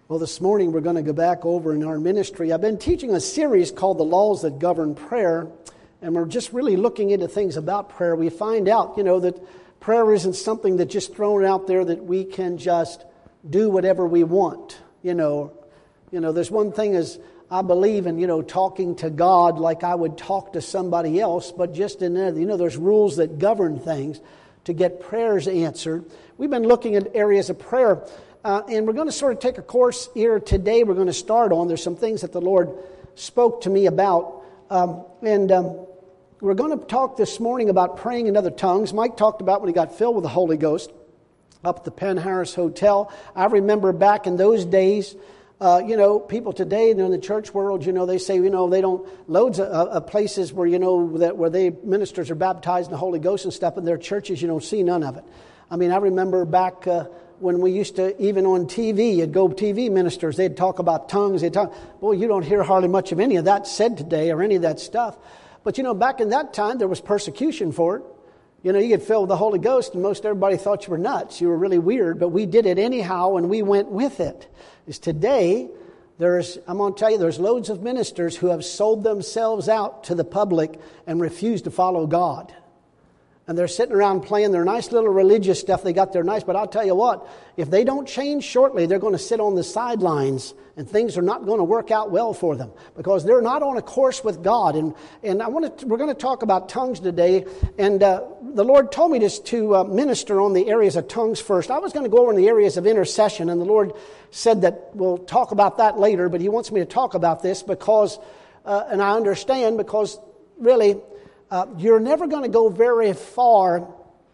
Well, this morning we're going to go back over in our ministry. I've been teaching a series called The Laws That Govern Prayer, and we're just really looking into things about prayer. We find out, that prayer isn't something that's just thrown out there that we can just do whatever we want. There's one thing is I believe in, talking to God like I would talk to somebody else, but just in there, there's rules that govern things to get prayers answered. We've been looking at areas of prayer. And we're going to sort of take a course here today we're going to start on. There's some things that the Lord spoke to me about. We're going to talk this morning about praying in other tongues. Mike talked about when he got filled with the Holy Ghost up at the Penn Harris Hotel. I remember back in those days, people today in the church world, they say, they don't, loads of places where, where ministers are baptized in the Holy Ghost and stuff, in their churches, you don't see none of it. I mean, I remember back when we used to, even on TV, you'd go TV ministers, they'd talk about tongues. Boy, you don't hear hardly much of any of that said today or any of that stuff. But, back in that time, there was persecution for it. You get filled with the Holy Ghost and most everybody thought you were nuts. You were really weird, but we did it anyhow and we went with it. Is today, I'm going to tell you, there's loads of ministers who have sold themselves out to the public and refuse to follow God. And they're sitting around playing their nice little religious stuff. They got their nice, but I'll tell you what, if they don't change shortly, they're going to sit on the sidelines and things are not going to work out well for them because they're not on a course with God. And we're going to talk about tongues today. And the Lord told me just to minister on the areas of tongues first. I was going to go over in the areas of intercession, and the Lord said that we'll talk about that later, but He wants me to talk about this because, and I understand, because really, you're never going to go very far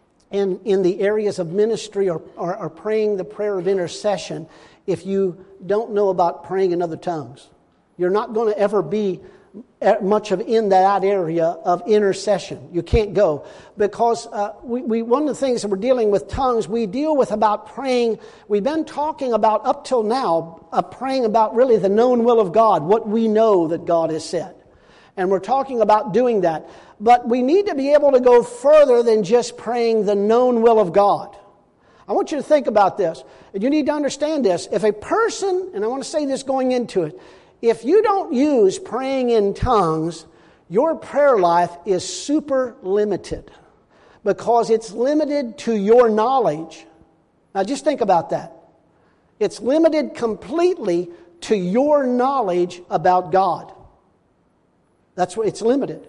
in the areas of ministry or praying the prayer of intercession if you don't know about praying in other tongues. You're not going to ever be much of in that area of intercession. You can't go because one of the things that we're dealing with tongues, we deal with about praying. We've been talking about up till now praying about really the known will of God, what we know that God has said. And we're talking about doing that. But we need to be able to go further than just praying the known will of God. I want you to think about this. And you need to understand this. If a person, and I want to say this going into it, if you don't use praying in tongues, your prayer life is super limited. Because it's limited to your knowledge. Now just think about that. It's limited completely to your knowledge about God. That's what it's limited.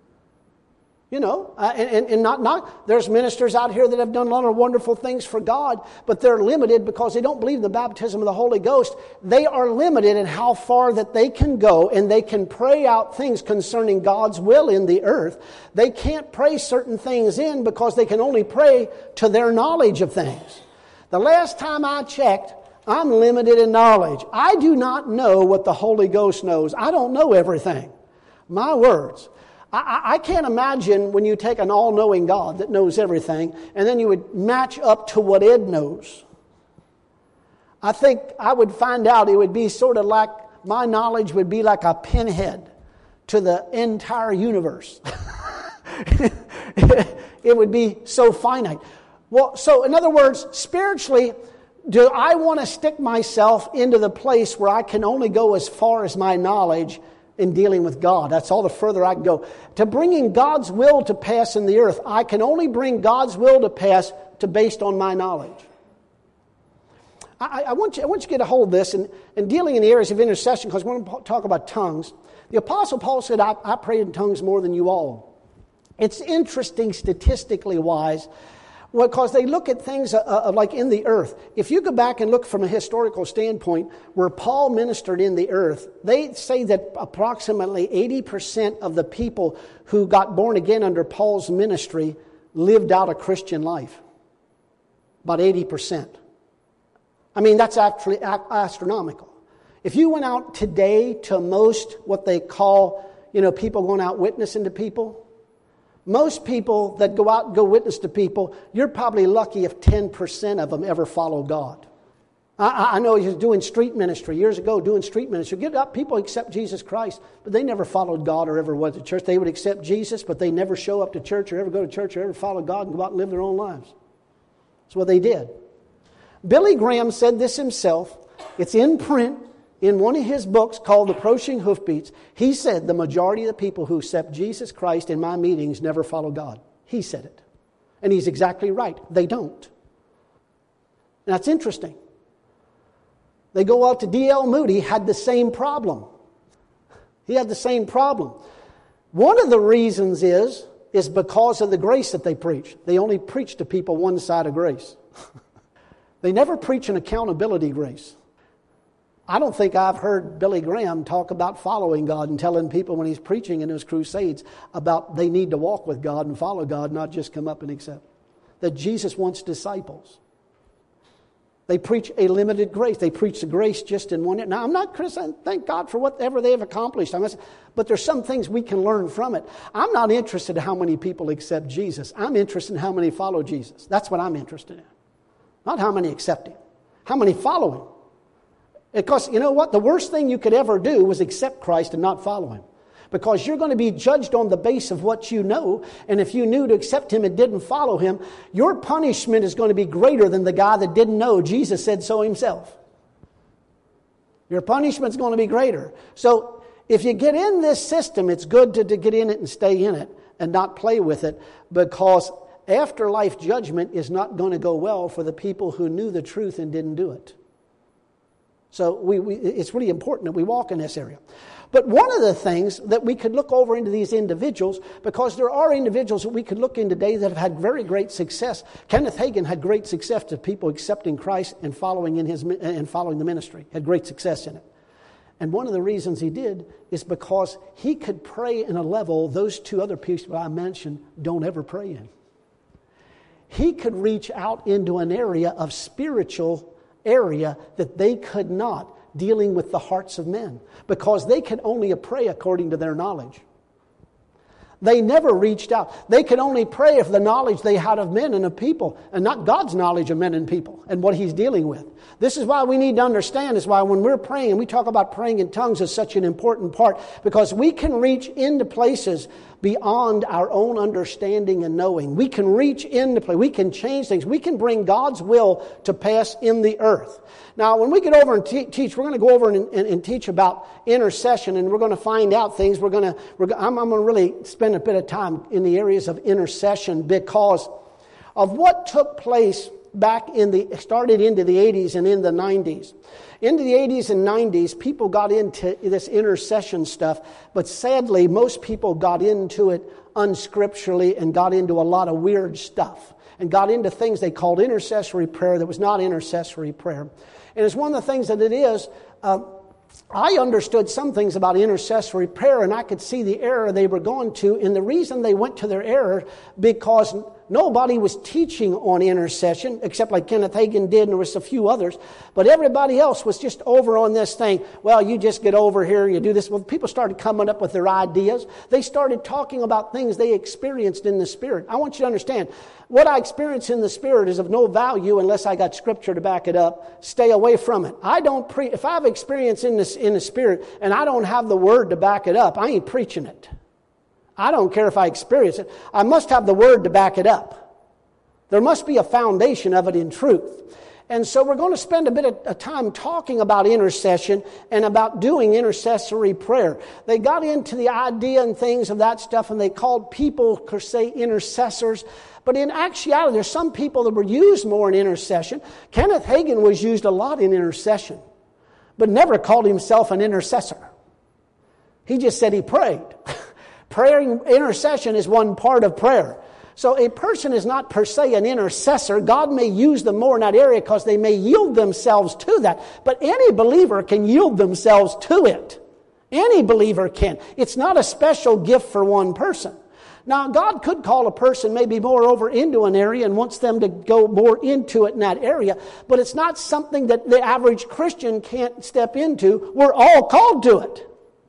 And not there's ministers out here that have done a lot of wonderful things for God, but they're limited because they don't believe in the baptism of the Holy Ghost. They are limited in how far that they can go, and they can pray out things concerning God's will in the earth. They can't pray certain things in because they can only pray to their knowledge of things. The last time I checked, I'm limited in knowledge. I do not know what the Holy Ghost knows. I don't know everything. My words. I can't imagine when you take an all-knowing God that knows everything and then you would match up to what Ed knows. I think I would find out it would be sort of like, my knowledge would be like a pinhead to the entire universe. It would be so finite. Well, so in other words, spiritually, do I want to stick myself into the place where I can only go as far as my knowledge in dealing with God? That's all the further I can go. To bringing God's will to pass in the earth, I can only bring God's will to pass based on my knowledge. I want you to get a hold of this and dealing in the areas of intercession, because we're going to talk about tongues. The Apostle Paul said, I prayed in tongues more than you all. It's interesting statistically wise, because they look at things like in the earth. If you go back and look from a historical standpoint where Paul ministered in the earth, they say that approximately 80% of the people who got born again under Paul's ministry lived out a Christian life. About 80%. I mean, that's actually astronomical. If you went out today to most what they call, people going out witnessing to people, most people that go out and go witness to people, you're probably lucky if 10% of them ever follow God. I know he was doing street ministry years ago, Get up, people accept Jesus Christ, but they never followed God or ever went to church. They would accept Jesus, but they never show up to church or ever go to church or ever follow God and go out and live their own lives. That's what they did. Billy Graham said this himself. It's in print in one of his books called Approaching Hoofbeats. He said the majority of the people who accept Jesus Christ in my meetings never follow God. He said it. And he's exactly right. They don't. And that's interesting. They go out to D.L. Moody, had the same problem. He had the same problem. One of the reasons is because of the grace that they preach. They only preach to people one side of grace. They never preach an accountability grace. I don't think I've heard Billy Graham talk about following God and telling people when he's preaching in his crusades about they need to walk with God and follow God, not just come up and accept. That Jesus wants disciples. They preach a limited grace. They preach the grace just in one. Now, I'm not criticizing. Thank God for whatever they have accomplished. But there's some things we can learn from it. I'm not interested in how many people accept Jesus. I'm interested in how many follow Jesus. That's what I'm interested in. Not how many accept Him. How many follow Him. Because, you know what? The worst thing you could ever do was accept Christ and not follow Him. Because you're going to be judged on the base of what you know. And if you knew to accept Him and didn't follow Him, your punishment is going to be greater than the guy that didn't know. Jesus said so Himself. Your punishment's going to be greater. So if you get in this system, it's good to get in it and stay in it and not play with it, because afterlife judgment is not going to go well for the people who knew the truth and didn't do it. So it's really important that we walk in this area. But one of the things that we could look over into these individuals, because there are individuals that we could look in today that have had very great success. Kenneth Hagin had great success to people accepting Christ and following the ministry. Had great success in it. And one of the reasons he did is because he could pray in a level those two other people I mentioned don't ever pray in. He could reach out into an area of spiritual area that they could not, dealing with the hearts of men, because they could only pray according to their knowledge. They never reached out. They could only pray if the knowledge they had of men and of people, and not God's knowledge of men and people and what He's dealing with. This is why we need to understand, is why when we're praying, and we talk about praying in tongues as such an important part, because we can reach into places beyond our own understanding and knowing. We can reach into places. We can change things. We can bring God's will to pass in the earth. Now, when we get over and teach, we're going to go over and teach about intercession, and we're going to find out things. I'm going to really spend a bit of time in the areas of intercession because of what took place started into the 80s and in the 90s. Into the 80s and 90s, people got into this intercession stuff, but sadly, most people got into it unscripturally and got into a lot of weird stuff and got into things they called intercessory prayer that was not intercessory prayer. And it's one of the things that it is. I understood some things about intercessory prayer, and I could see the error they were going to. And the reason they went to their error, because nobody was teaching on intercession, except like Kenneth Hagin did, and there was a few others. But everybody else was just over on this thing. Well, you just get over here, you do this. Well, people started coming up with their ideas. They started talking about things they experienced in the Spirit. I want you to understand, what I experience in the Spirit is of no value unless I got Scripture to back it up. Stay away from it. If I have experience in the Spirit and I don't have the Word to back it up, I ain't preaching it. I don't care if I experience it. I must have the Word to back it up. There must be a foundation of it in truth. And so we're going to spend a bit of time talking about intercession and about doing intercessory prayer. They got into the idea and things of that stuff, and they called people, per se, intercessors. But in actuality, there's some people that were used more in intercession. Kenneth Hagin was used a lot in intercession, but never called himself an intercessor. He just said he prayed. Prayer, intercession is one part of prayer. So a person is not per se an intercessor. God may use them more in that area because they may yield themselves to that. But any believer can yield themselves to it. Any believer can. It's not a special gift for one person. Now, God could call a person maybe more over into an area and wants them to go more into it in that area. But it's not something that the average Christian can't step into. We're all called to it.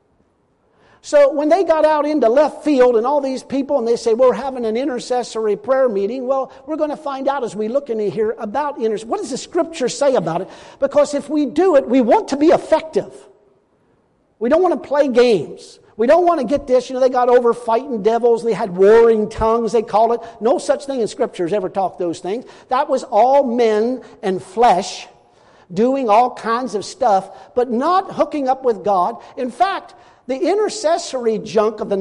So when they got out into left field and all these people, and they say, we're having an intercessory prayer meeting, well, we're going to find out as we look in here about intercession. What does the Scripture say about it? Because if we do it, we want to be effective. We don't want to play games. We don't want to get this, they got over fighting devils. They had warring tongues, they call it. No such thing in Scripture has ever taught those things. That was all men and flesh doing all kinds of stuff, but not hooking up with God. In fact, the intercessory junk of the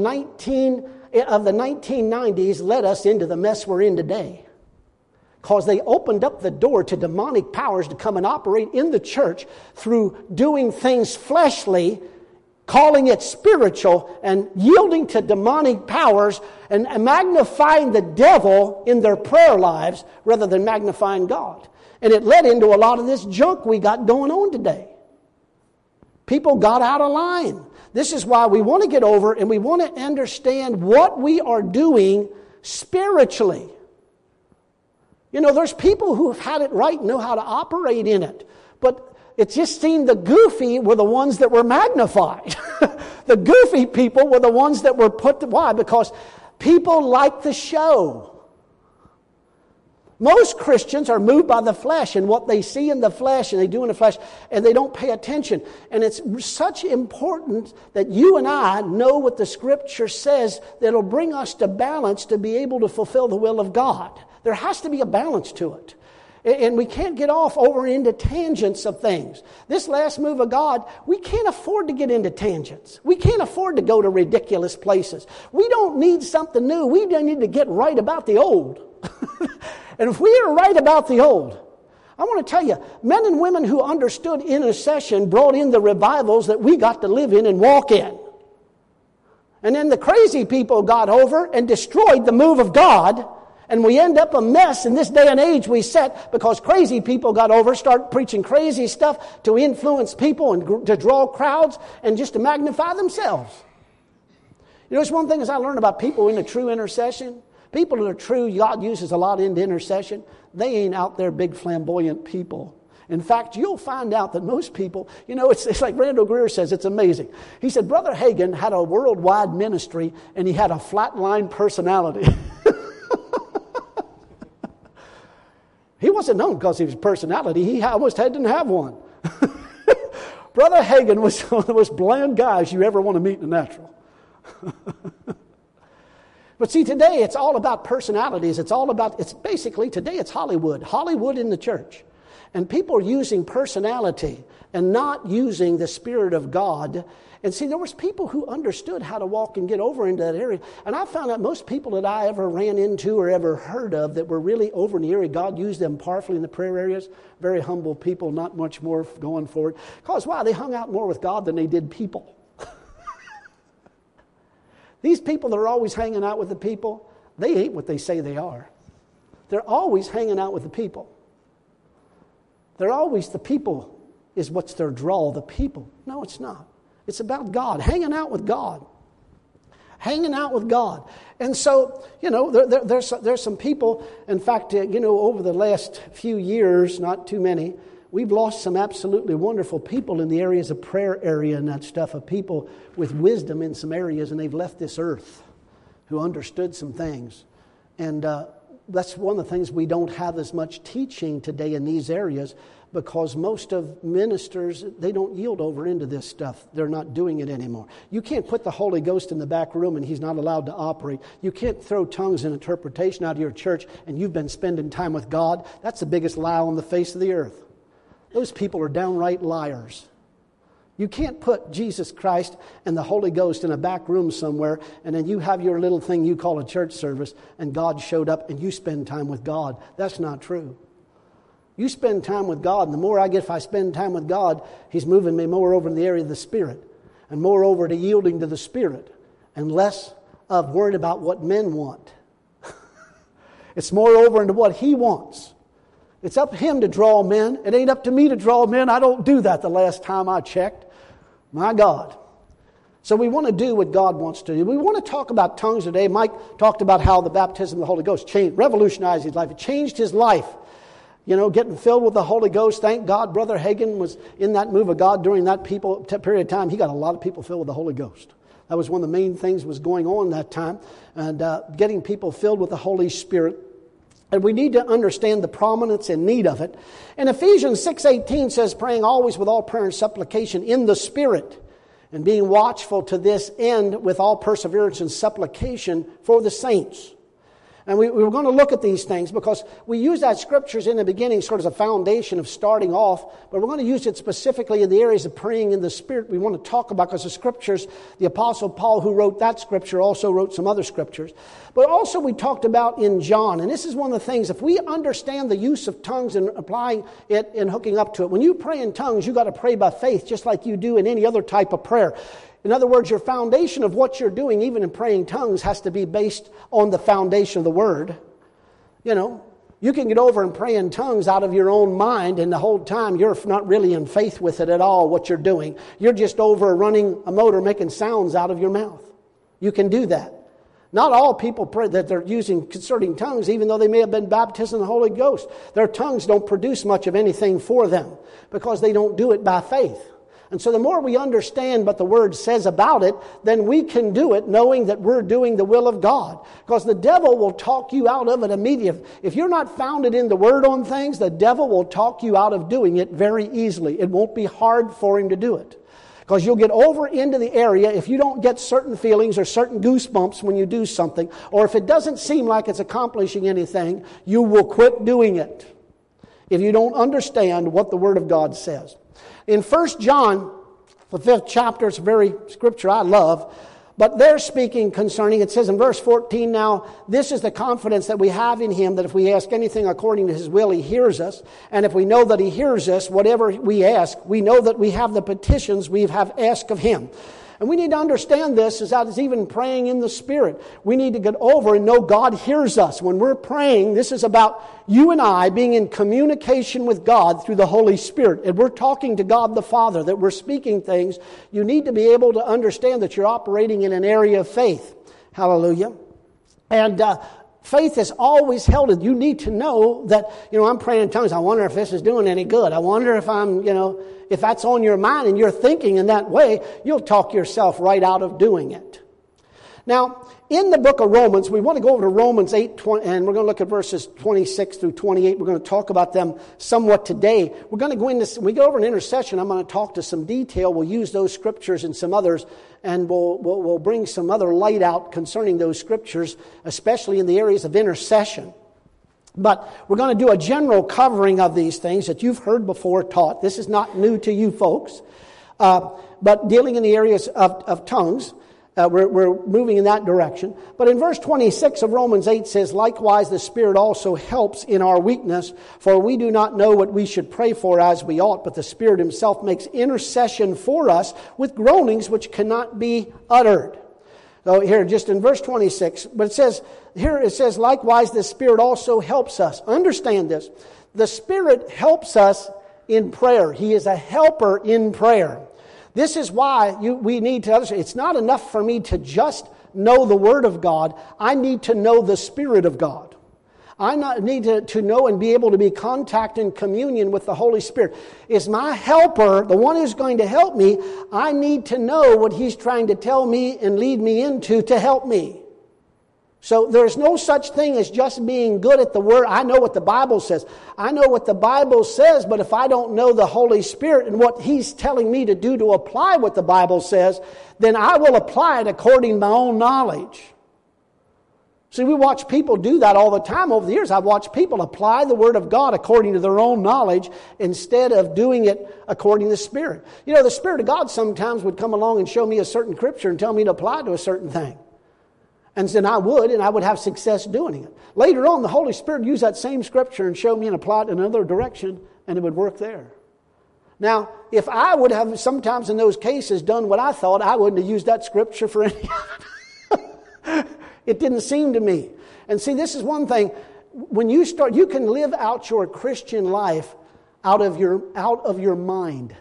1990s led us into the mess we're in today. Because they opened up the door to demonic powers to come and operate in the church through doing things fleshly, calling it spiritual, and yielding to demonic powers and magnifying the devil in their prayer lives rather than magnifying God. And it led into a lot of this junk we got going on today. People got out of line. This is why we want to get over and we want to understand what we are doing spiritually. You know, there's people who have had it right and know how to operate in it. But it just seemed the goofy were the ones that were magnified. The goofy people were the ones that were put to... Why? Because people like the show. Most Christians are moved by the flesh and what they see in the flesh and they do in the flesh, and they don't pay attention. And it's such important that you and I know what the Scripture says that it'll bring us to balance to be able to fulfill the will of God. There has to be a balance to it. And we can't get off over into tangents of things. This last move of God, we can't afford to get into tangents. We can't afford to go to ridiculous places. We don't need something new. We don't need to get right about the old. And if we are right about the old, I want to tell you, men and women who understood intercession brought in the revivals that we got to live in and walk in. And then the crazy people got over and destroyed the move of God. And we end up a mess in this day and age we set because crazy people got over, start preaching crazy stuff to influence people and to draw crowds and just to magnify themselves. You know, it's one thing as I learned about people in a true intercession. People that are true, God uses a lot into intercession. They ain't out there big flamboyant people. In fact, you'll find out that most people, you know, it's like Randall Greer says, it's amazing. He said, Brother Hagin had a worldwide ministry and he had a flatline personality. He wasn't known because of his personality. He almost didn't have one. Brother Hagin was one of the most bland guys you ever want to meet in the natural. But see, today it's all about personalities. It's basically, today it's Hollywood. Hollywood in the church. And people are using personality and not using the Spirit of God. And see, there was people who understood how to walk and get over into that area. And I found out most people that I ever ran into or ever heard of that were really over in the area, God used them powerfully in the prayer areas. Very humble people, not much more going forward. Because why? They hung out more with God than they did people. These people that are always hanging out with the people, they ain't what they say they are. They're always hanging out with the people. They're always the people is what's their draw, the people. No, it's not. It's about God, hanging out with God. Hanging out with God. And so, you know, there's some people, in fact, you know, over the last few years, not too many, we've lost some absolutely wonderful people in the areas of prayer area and that stuff, of people with wisdom in some areas, and they've left this earth who understood some things. And that's one of the things we don't have as much teaching today in these areas, because most of ministers, they don't yield over into this stuff. They're not doing it anymore. You can't put the Holy Ghost in the back room and He's not allowed to operate. You can't throw tongues and interpretation out of your church and you've been spending time with God. That's the biggest lie on the face of the earth. Those people are downright liars. You can't put Jesus Christ and the Holy Ghost in a back room somewhere and then you have your little thing you call a church service and God showed up and you spend time with God. That's not true. You spend time with God, and the more if I spend time with God, He's moving me more over in the area of the Spirit and more over to yielding to the Spirit and less of worried about what men want. It's more over into what He wants. It's up to Him to draw men. It ain't up to me to draw men. I don't do that the last time I checked. My God. So we want to do what God wants to do. We want to talk about tongues today. Mike talked about how the baptism of the Holy Ghost revolutionized his life. It changed his life. You know, getting filled with the Holy Ghost. Thank God Brother Hagin was in that move of God during that period of time. He got a lot of people filled with the Holy Ghost. That was one of the main things was going on that time. And getting people filled with the Holy Spirit. And we need to understand the prominence and need of it. And Ephesians 6:18 says, praying always with all prayer and supplication in the Spirit, and being watchful to this end with all perseverance and supplication for the saints. And we were going to look at these things because we use that scriptures in the beginning sort of as a foundation of starting off, but we're going to use it specifically in the areas of praying in the Spirit we want to talk about, because the scriptures, the Apostle Paul, who wrote that scripture, also wrote some other scriptures. But also we talked about in John, and this is one of the things, if we understand the use of tongues and applying it and hooking up to it, when you pray in tongues, you got to pray by faith just like you do in any other type of prayer. In other words, your foundation of what you're doing, even in praying tongues, has to be based on the foundation of the Word. You know, you can get over and pray in tongues out of your own mind, and the whole time you're not really in faith with it at all, what you're doing. You're just over running a motor, making sounds out of your mouth. You can do that. Not all people pray that they're using concerting tongues, even though they may have been baptized in the Holy Ghost. Their tongues don't produce much of anything for them because they don't do it by faith. And so the more we understand what the Word says about it, then we can do it knowing that we're doing the will of God. Because the devil will talk you out of it immediately. If you're not founded in the Word on things, the devil will talk you out of doing it very easily. It won't be hard for him to do it. Because you'll get over into the area if you don't get certain feelings or certain goosebumps when you do something, or if it doesn't seem like it's accomplishing anything, you will quit doing it if you don't understand what the Word of God says. In 1 John, the 5th chapter, it's a very scripture I love, but they're speaking concerning, it says in verse 14, now, this is the confidence that we have in Him, that if we ask anything according to His will, He hears us. And if we know that He hears us, whatever we ask, we know that we have the petitions we have asked of Him. And we need to understand this, as that is even praying in the Spirit. We need to get over and know God hears us. When we're praying, this is about you and I being in communication with God through the Holy Spirit. And we're talking to God the Father, that we're speaking things. You need to be able to understand that you're operating in an area of faith. Hallelujah. And faith is always held in. You need to know that, I'm praying in tongues. I wonder if this is doing any good. I wonder if I'm, if that's on your mind and you're thinking in that way, you'll talk yourself right out of doing it. Now, in the book of Romans, we want to go over to Romans 8, and we're going to look at verses 26 through 28. We're going to talk about them somewhat today. We're going to go into, when we go over an intercession, I'm going to talk to some detail. We'll use those scriptures and some others, and we'll bring some other light out concerning those scriptures, especially in the areas of intercession. But we're going to do a general covering of these things that you've heard before taught. This is not new to you folks. But dealing in the areas of tongues, we're moving in that direction. But in verse 26 of Romans 8 says, likewise the Spirit also helps in our weakness, for we do not know what we should pray for as we ought, but the Spirit Himself makes intercession for us with groanings which cannot be uttered. So here, just in verse 26, but it says, likewise the Spirit also helps us. Understand this. The Spirit helps us in prayer. He is a helper in prayer. This is why we need to understand. It's not enough for me to just know the Word of God. I need to know the Spirit of God. I need to know and be able to be in contact and communion with the Holy Spirit. Is my helper, the one who's going to help me, I need to know what He's trying to tell me and lead me into to help me. So there's no such thing as just being good at the Word. I know what the Bible says. I know what the Bible says, but if I don't know the Holy Spirit and what He's telling me to do to apply what the Bible says, then I will apply it according to my own knowledge. See, we watch people do that all the time over the years. I've watched people apply the Word of God according to their own knowledge instead of doing it according to the Spirit. The Spirit of God sometimes would come along and show me a certain scripture and tell me to apply to a certain thing. And then I would have success doing it. Later on, the Holy Spirit would use that same scripture and show me and apply it in another direction, and it would work there. Now, if I would have sometimes in those cases done what I thought, I wouldn't have used that scripture for any of it. It didn't seem to me. And see, this is one thing. When you start, you can live out your Christian life out of your mind.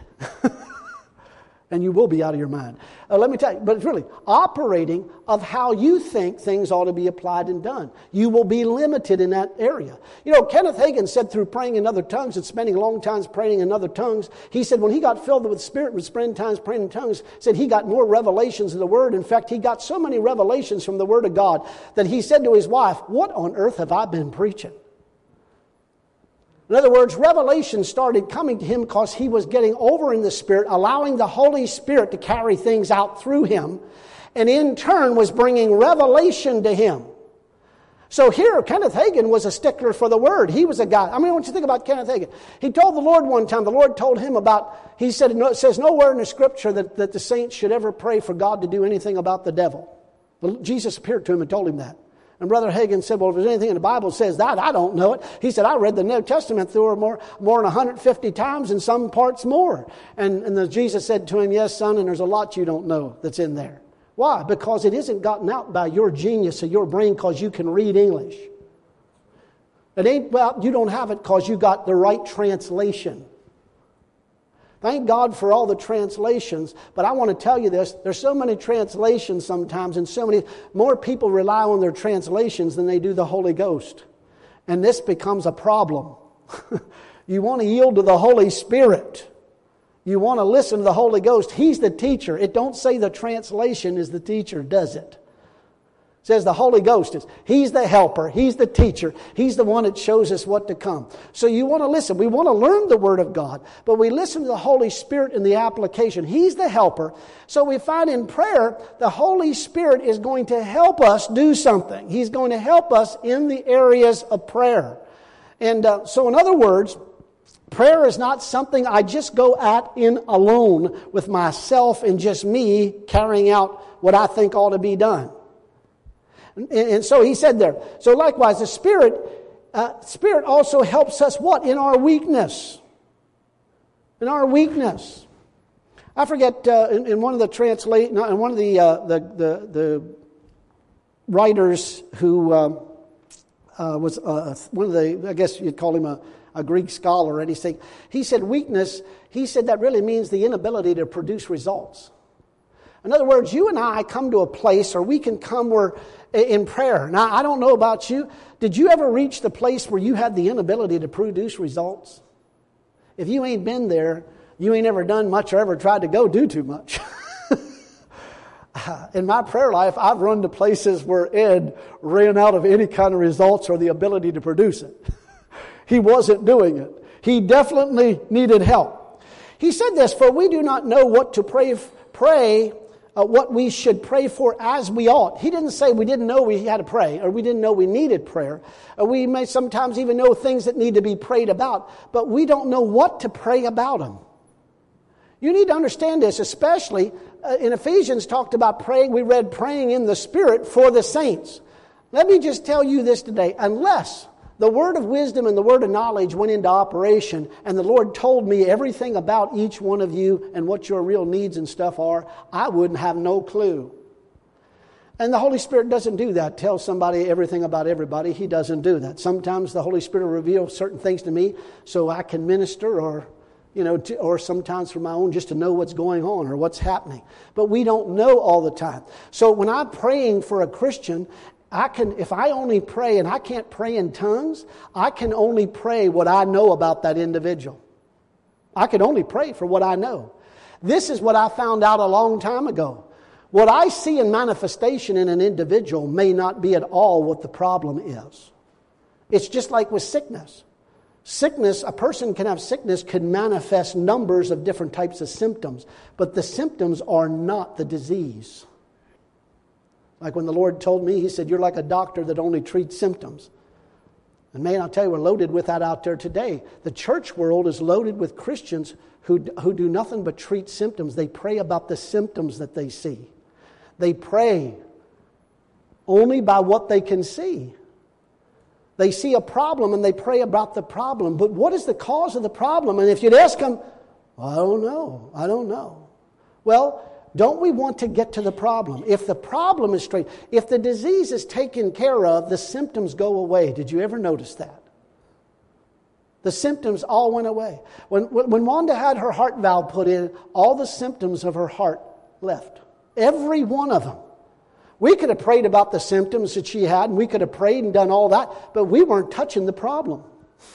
And you will be out of your mind. Let me tell you, but it's really operating of how you think things ought to be applied and done. You will be limited in that area. Kenneth Hagin said through praying in other tongues and spending long times praying in other tongues, he said when he got filled with the Spirit and spending times praying in tongues, said he got more revelations of the Word. In fact, he got so many revelations from the Word of God that he said to his wife, what on earth have I been preaching? In other words, revelation started coming to him because he was getting over in the Spirit, allowing the Holy Spirit to carry things out through him, and in turn was bringing revelation to him. So here, Kenneth Hagin was a stickler for the Word. He was a guy. I mean, I want you to think about Kenneth Hagin. He told the Lord one time, the Lord told him about, he said, it says nowhere in the Scripture that the saints should ever pray for God to do anything about the devil. But Jesus appeared to him and told him that. And Brother Hagin said, well, if there's anything in the Bible that says that, I don't know it. He said, I read the New Testament through more than 150 times, and some parts more. And Jesus said to him, yes, son, and there's a lot you don't know that's in there. Why? Because it isn't gotten out by your genius or your brain because you can read English. It ain't, well, you don't have it because you got the right translation. Thank God for all the translations, but I want to tell you this, there's so many translations sometimes, and so many more people rely on their translations than they do the Holy Ghost. And this becomes a problem. You want to yield to the Holy Spirit. You want to listen to the Holy Ghost. He's the teacher. It don't say the translation is the teacher, does it? It says the Holy Ghost is. He's the helper. He's the teacher. He's the one that shows us what to come. So you want to listen. We want to learn the Word of God, but we listen to the Holy Spirit in the application. He's the helper. So we find in prayer, the Holy Spirit is going to help us do something. He's going to help us in the areas of prayer. And so in other words, prayer is not something I just go at in alone with myself and just me carrying out what I think ought to be done. And so he said there, so likewise the Spirit also helps us what? In our weakness. In our weakness. I forget in one of the the writers who was one of the, I guess you'd call him a Greek scholar, and he said weakness, he said that really means the inability to produce results. In other words, you and I come to a place, or we can come where in prayer. Now, I don't know about you. Did you ever reach the place where you had the inability to produce results? If you ain't been there, you ain't ever done much or ever tried to go do too much. In my prayer life, I've run to places where Ed ran out of any kind of results or the ability to produce it. He wasn't doing it. He definitely needed help. He said this, for we do not know what to pray what we should pray for as we ought. He didn't say we didn't know we had to pray, or we didn't know we needed prayer. We may sometimes even know things that need to be prayed about, but we don't know what to pray about them. You need to understand this, especially in Ephesians talked about praying. We read praying in the Spirit for the saints. Let me just tell you this today. Unless the word of wisdom and the word of knowledge went into operation, and the Lord told me everything about each one of you and what your real needs and stuff are, I wouldn't have no clue. And the Holy Spirit doesn't do that. Tell somebody everything about everybody. He doesn't do that. Sometimes the Holy Spirit will reveal certain things to me so I can minister, or or sometimes for my own, just to know what's going on or what's happening. But we don't know all the time. So when I'm praying for a Christian, if I only pray, and I can't pray in tongues, I can only pray what I know about that individual. I can only pray for what I know. This is what I found out a long time ago. What I see in manifestation in an individual may not be at all what the problem is. It's just like with sickness. Sickness, a person can have sickness, can manifest numbers of different types of symptoms, but the symptoms are not the disease. Like when the Lord told me, He said, you're like a doctor that only treats symptoms. And man, I'll tell you, we're loaded with that out there today. The church world is loaded with Christians who do nothing but treat symptoms. They pray about the symptoms that they see. They pray only by what they can see. They see a problem and they pray about the problem. But what is the cause of the problem? And if you'd ask them, I don't know. Well, don't we want to get to the problem? If the problem is straight, if the disease is taken care of, the symptoms go away. Did you ever notice that? The symptoms all went away. When Wanda had her heart valve put in, all the symptoms of her heart left. Every one of them. We could have prayed about the symptoms that she had, and we could have prayed and done all that, but we weren't touching the problem.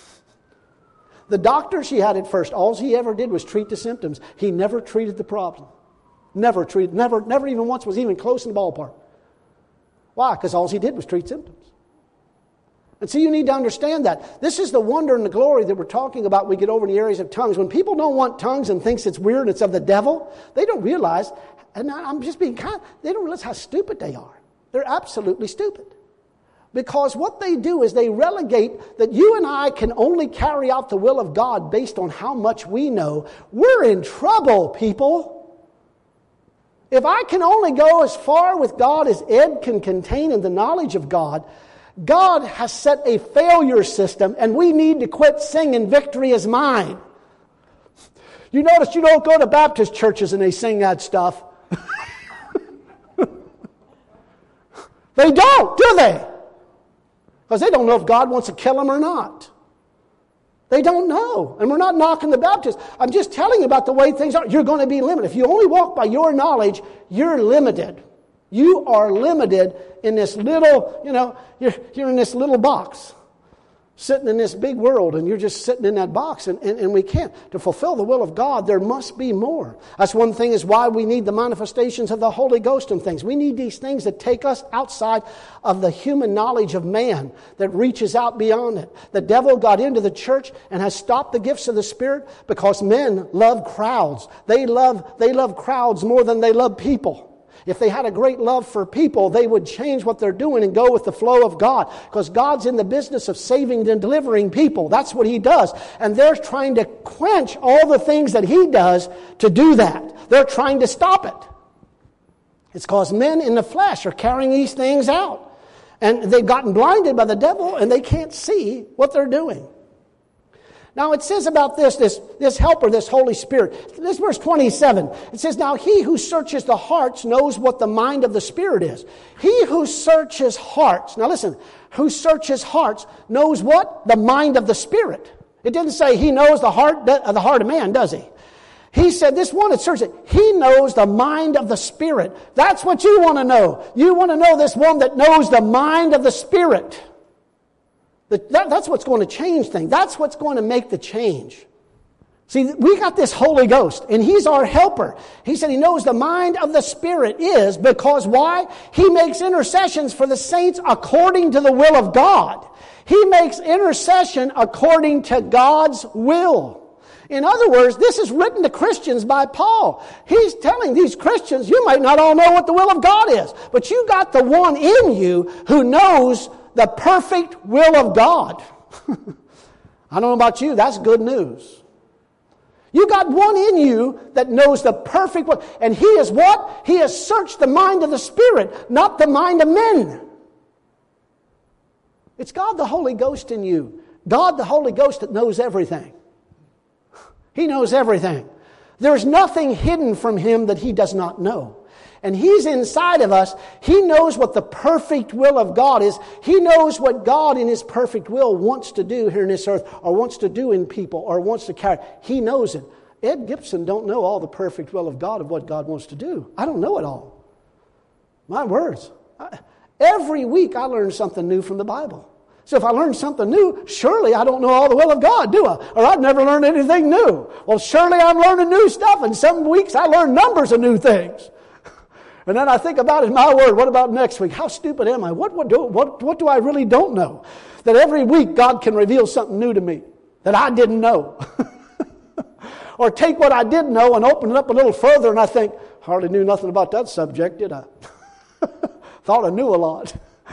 The doctor she had at first, all he ever did was treat the symptoms. He never treated the problem. Never even once was even close in the ballpark. Why? Because all he did was treat symptoms. And so you need to understand that. This is the wonder and the glory that we're talking about when we get over in the areas of tongues. When people don't want tongues and thinks it's weird and it's of the devil, they don't realize, and I'm just being kind, they don't realize how stupid they are. They're absolutely stupid. Because what they do is they relegate that you and I can only carry out the will of God based on how much we know. We're in trouble, people. If I can only go as far with God as Ed can contain in the knowledge of God, God has set a failure system, and we need to quit singing "Victory is Mine." You notice you don't go to Baptist churches and they sing that stuff. They don't, do they? Because they don't know if God wants to kill them or not. They don't know. And we're not knocking the Baptists. I'm just telling you about the way things are. You're going to be limited. If you only walk by your knowledge, you're limited. You are limited in this little, you're in this little box. Sitting in this big world, and you're just sitting in that box, and we can't. To fulfill the will of God, there must be more. That's one thing is why we need the manifestations of the Holy Ghost and things. We need these things that take us outside of the human knowledge of man, that reaches out beyond it. The devil got into the church and has stopped the gifts of the Spirit because men love crowds. They love crowds more than they love people. If they had a great love for people, they would change what they're doing and go with the flow of God. Because God's in the business of saving and delivering people. That's what He does. And they're trying to quench all the things that He does to do that. They're trying to stop it. It's because men in the flesh are carrying these things out. And they've gotten blinded by the devil and they can't see what they're doing. Now it says about this helper, this Holy Spirit. This verse 27. It says, now he who searches the hearts knows what the mind of the Spirit is. He who searches hearts. Now listen, who searches hearts knows what? The mind of the Spirit. It didn't say he knows the heart of man, does he? He said this one that searches it. He knows the mind of the Spirit. That's what you want to know. You want to know this one that knows the mind of the Spirit. That's what's going to change things. That's what's going to make the change. See, we got this Holy Ghost, and He's our helper. He said He knows the mind of the Spirit is because why? He makes intercessions for the saints according to the will of God. He makes intercession according to God's will. In other words, this is written to Christians by Paul. He's telling these Christians, you might not all know what the will of God is, but you got the one in you who knows the perfect will of God. I don't know about you, that's good news. You got one in you that knows the perfect will. And He is what? He has searched the mind of the Spirit, not the mind of men. It's God the Holy Ghost in you. God the Holy Ghost that knows everything. He knows everything. There's nothing hidden from Him that He does not know. And He's inside of us. He knows what the perfect will of God is. He knows what God in His perfect will wants to do here in this earth, or wants to do in people, or wants to carry. He knows it. Ed Gibson don't know all the perfect will of God of what God wants to do. I don't know it all. My words. Every week I learn something new from the Bible. So if I learn something new, surely I don't know all the will of God, do I? Or I'd never learn anything new. Well, surely I'm learning new stuff, and some weeks I learn numbers of new things. And then I think about it, my word, what about next week? How stupid am I? What do I really don't know? That every week God can reveal something new to me that I didn't know. Or take what I did know and open it up a little further, and I think, hardly knew nothing about that subject, did I? Thought I knew a lot.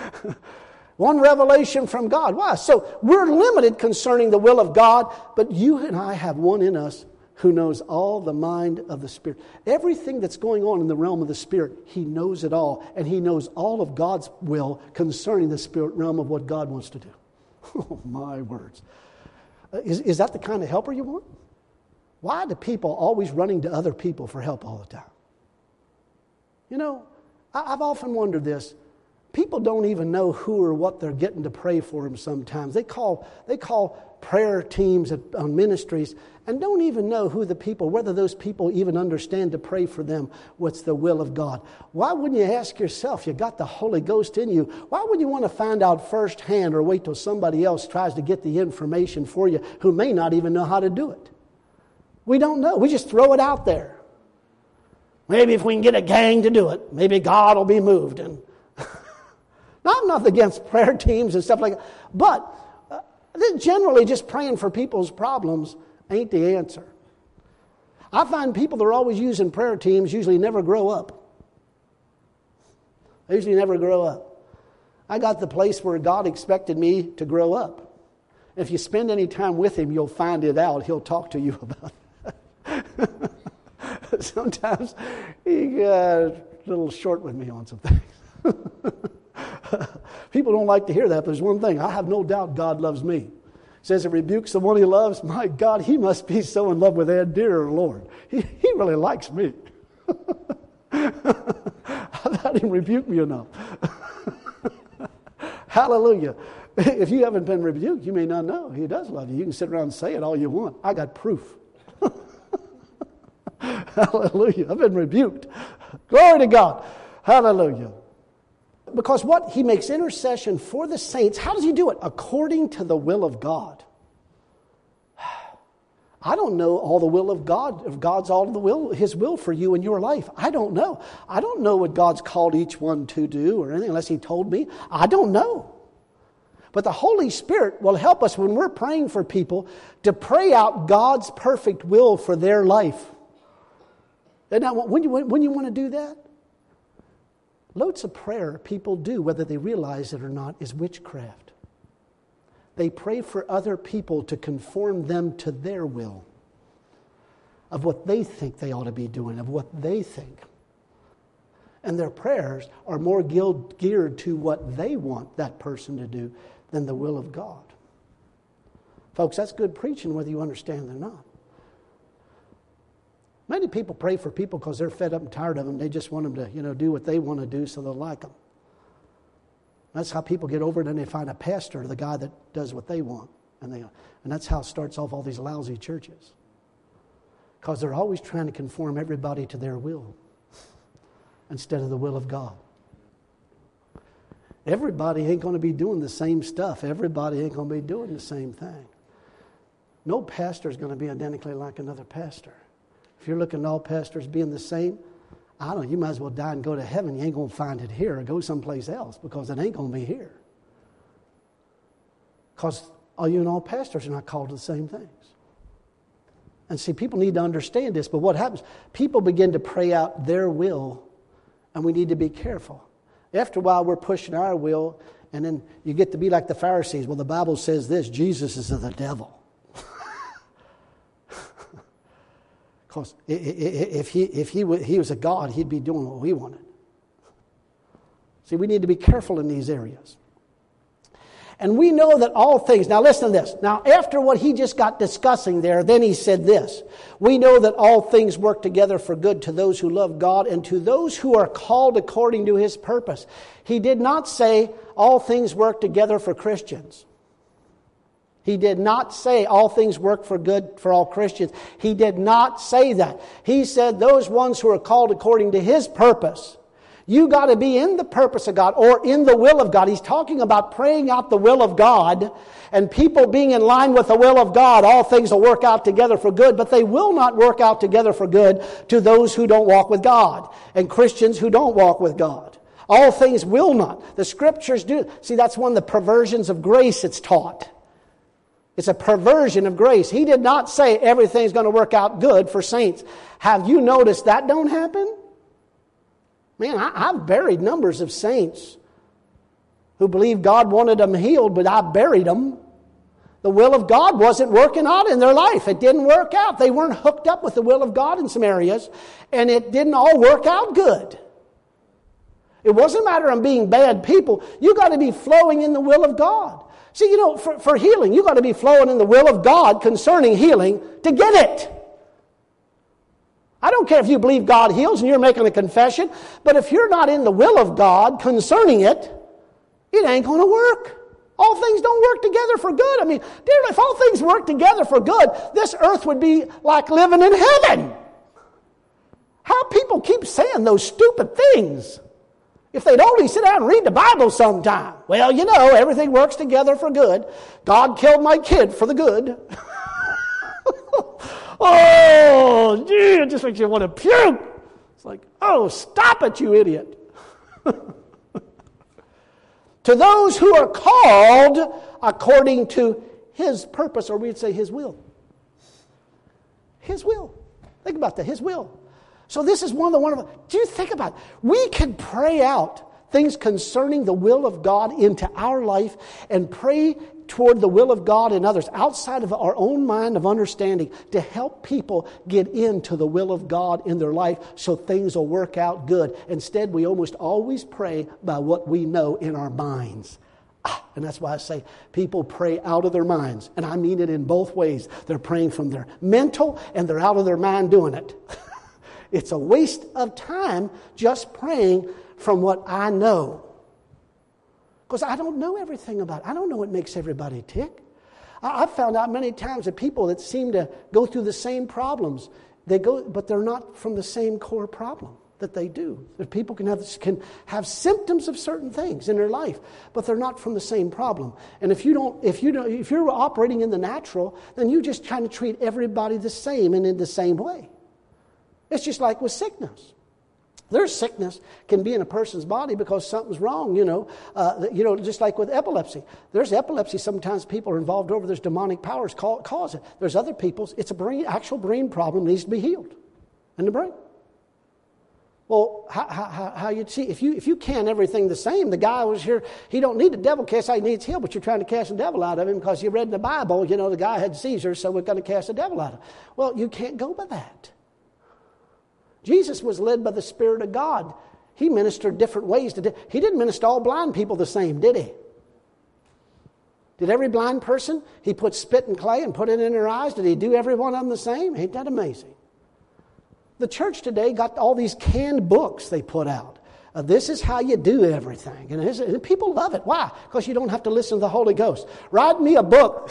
One revelation from God. Why? So we're limited concerning the will of God, but you and I have one in us who knows all the mind of the Spirit. Everything that's going on in the realm of the Spirit, He knows it all. And He knows all of God's will concerning the Spirit realm of what God wants to do. Oh, my words. Is that the kind of helper you want? Why do people always running to other people for help all the time? You know, I've often wondered this. People don't even know who or what they're getting to pray for them sometimes. They call prayer teams on ministries and don't even know who the people, whether those people even understand to pray for them, what's the will of God. Why wouldn't you ask yourself, you got the Holy Ghost in you, why would you want to find out firsthand or wait till somebody else tries to get the information for you who may not even know how to do it? We don't know. We just throw it out there. Maybe if we can get a gang to do it, maybe God will be moved. And now, I'm not against prayer teams and stuff like that, but generally just praying for people's problems ain't the answer. I find people that are always using prayer teams usually never grow up. They usually never grow up. I got the place where God expected me to grow up. If you spend any time with Him, you'll find it out. He'll talk to you about it. Sometimes He got a little short with me on some things. People don't like to hear that, but there's one thing. I have no doubt God loves me. It says it rebukes the one He loves. My God, He must be so in love with that dear Lord. He really likes me. I've had Him rebuke me enough. Hallelujah. If you haven't been rebuked, you may not know. He does love you. You can sit around and say it all you want. I got proof. Hallelujah. I've been rebuked. Glory to God. Hallelujah. Because what? He makes intercession for the saints. How does He do it? According to the will of God. I don't know all the will of God, if God's all the will, His will for you in your life. I don't know. I don't know what God's called each one to do or anything unless He told me. I don't know. But the Holy Spirit will help us when we're praying for people to pray out God's perfect will for their life. And now, when you want to do that, loads of prayer people do, whether they realize it or not, is witchcraft. They pray for other people to conform them to their will of what they think they ought to be doing, of what they think. And their prayers are more geared to what they want that person to do than the will of God. Folks, that's good preaching whether you understand it or not. Many people pray for people because they're fed up and tired of them. They just want them to, do what they want to do so they'll like them. That's how people get over it, and they find a pastor, the guy that does what they want. And that's how it starts off all these lousy churches. Because they're always trying to conform everybody to their will instead of the will of God. Everybody ain't going to be doing the same stuff. Everybody ain't going to be doing the same thing. No pastor is going to be identically like another pastor. If you're looking at all pastors being the same, you might as well die and go to heaven. You ain't going to find it here, or go someplace else, because it ain't going to be here. Because all pastors are not called to the same things. And see, people need to understand this, but what happens? People begin to pray out their will, and we need to be careful. After a while, we're pushing our will, and then you get to be like the Pharisees. Well, the Bible says this, Jesus is of the devil. Because if he was a God, He'd be doing what we wanted. See, we need to be careful in these areas. And we know that all things, now listen to this. Now, after what he just got discussing there, then he said this. We know that all things work together for good to those who love God and to those who are called according to His purpose. He did not say all things work together for Christians. He did not say all things work for good for all Christians. He did not say that. He said those ones who are called according to His purpose. You got to be in the purpose of God or in the will of God. He's talking about praying out the will of God and people being in line with the will of God. All things will work out together for good, but they will not work out together for good to those who don't walk with God and Christians who don't walk with God. All things will not. The Scriptures do. See, that's one of the perversions of grace it's taught. It's a perversion of grace. He did not say everything's going to work out good for saints. Have you noticed that don't happen? Man, I've buried numbers of saints who believed God wanted them healed, but I buried them. The will of God wasn't working out in their life. It didn't work out. They weren't hooked up with the will of God in some areas, and it didn't all work out good. It wasn't a matter of being bad people. You got to be flowing in the will of God. See, for healing, you got to be flowing in the will of God concerning healing to get it. I don't care if you believe God heals and you're making a confession, but if you're not in the will of God concerning it, it ain't going to work. All things don't work together for good. I mean, dear, if all things work together for good, this earth would be like living in heaven. How people keep saying those stupid things. If they'd only sit down and read the Bible sometime. Well, everything works together for good. God killed my kid for the good. Oh, gee, it just makes you want to puke. It's like, oh, stop it, you idiot. To those who are called according to His purpose, or we'd say His will. His will. Think about that, His will. So this is one of the. Do you think about it? We can pray out things concerning the will of God into our life and pray toward the will of God in others outside of our own mind of understanding to help people get into the will of God in their life so things will work out good. Instead, we almost always pray by what we know in our minds. And that's why I say people pray out of their minds. And I mean it in both ways. They're praying from their mental and they're out of their mind doing it. It's a waste of time just praying from what I know. Because I don't know everything about it. I don't know what makes everybody tick. I've found out many times that people that seem to go through the same problems, but they're not from the same core problem that they do. That people can have symptoms of certain things in their life, but they're not from the same problem. And if you're operating in the natural, then you just trying to treat everybody the same and in the same way. It's just like with sickness. There's sickness can be in a person's body because something's wrong, just like with epilepsy. There's epilepsy, sometimes people are involved over, there's demonic powers cause it. There's other people's, it's actual brain problem needs to be healed in the brain. Well, how you'd see, if you can everything the same, the guy was here, he don't need the devil cast out, he needs healed, but you're trying to cast the devil out of him because you read in the Bible, the guy had seizures, so we're going to cast the devil out of him. Well, you can't go by that. Jesus was led by the Spirit of God. He ministered different ways. He didn't minister all blind people the same, did he? Did every blind person, he put spit and clay and put it in their eyes? Did he do every one of them the same? Ain't that amazing? The church today got all these canned books they put out. This is how you do everything. And people love it. Why? Because you don't have to listen to the Holy Ghost. Write me a book.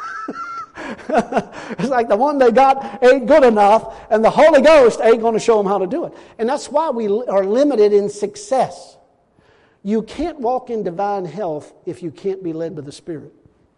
It's like the one they got ain't good enough, and the Holy Ghost ain't going to show them how to do it. And that's why we are limited in success. You can't walk in divine health if you can't be led by the Spirit.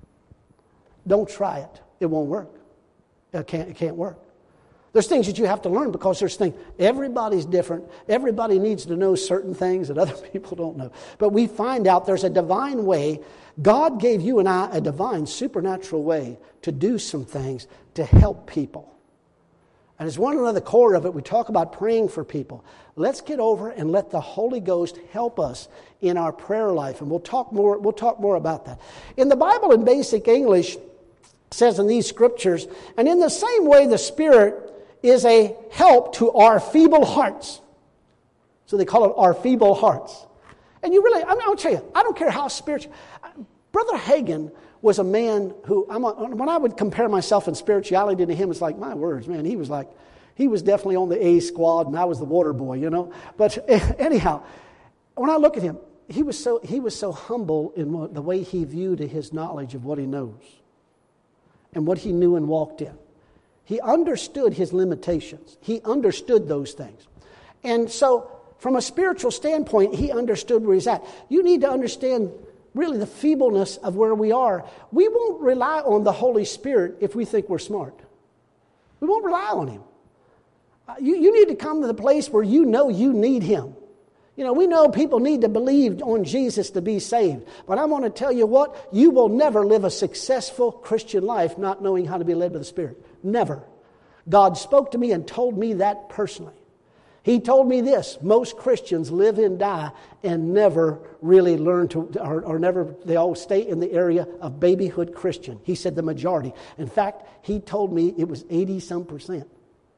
Don't try it. It won't work. It can't work. There's things that you have to learn because there's things. Everybody's different. Everybody needs to know certain things that other people don't know. But we find out there's a divine way. God gave you and I a divine, supernatural way to do some things to help people. And as one of the core of it, we talk about praying for people. Let's get over and let the Holy Ghost help us in our prayer life. And we'll talk more about that. In the Bible in basic English, it says in these scriptures, and in the same way the Spirit is a help to our feeble hearts. So they call it our feeble hearts. And I'll tell you, I don't care how spiritual. Brother Hagin was a man who, when I would compare myself in spirituality to him, it's like, my words, man, he was definitely on the A squad and I was the water boy, But anyhow, when I look at him, he was so humble in the way he viewed his knowledge of what he knows and what he knew and walked in. He understood his limitations. He understood those things. And so, from a spiritual standpoint, he understood where he's at. You need to understand really the feebleness of where we are. We won't rely on the Holy Spirit if we think we're smart. We won't rely on Him. You need to come to the place where you know you need Him. We know people need to believe on Jesus to be saved. But I want to tell you what, you will never live a successful Christian life not knowing how to be led by the Spirit. Never. God spoke to me and told me that personally. He told me this: most Christians live and die and never really learn they all stay in the area of babyhood Christian. He said the majority. In fact, he told me it was 80-some%.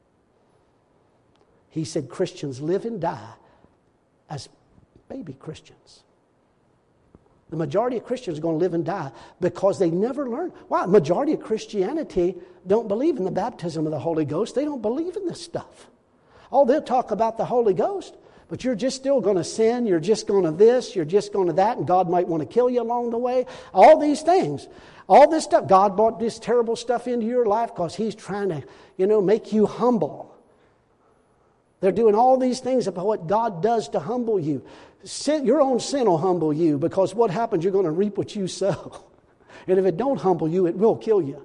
He said Christians live and die as baby Christians. The majority of Christians are going to live and die because they never learn. Why? The majority of Christianity don't believe in the baptism of the Holy Ghost. They don't believe in this stuff. Oh, they'll talk about the Holy Ghost, but you're just still going to sin. You're just going to this. You're just going to that. And God might want to kill you along the way. All these things. All this stuff. God brought this terrible stuff into your life because He's trying to, make you humble. They're doing all these things about what God does to humble you. Your own sin will humble you because what happens, you're going to reap what you sow. And if it don't humble you, it will kill you.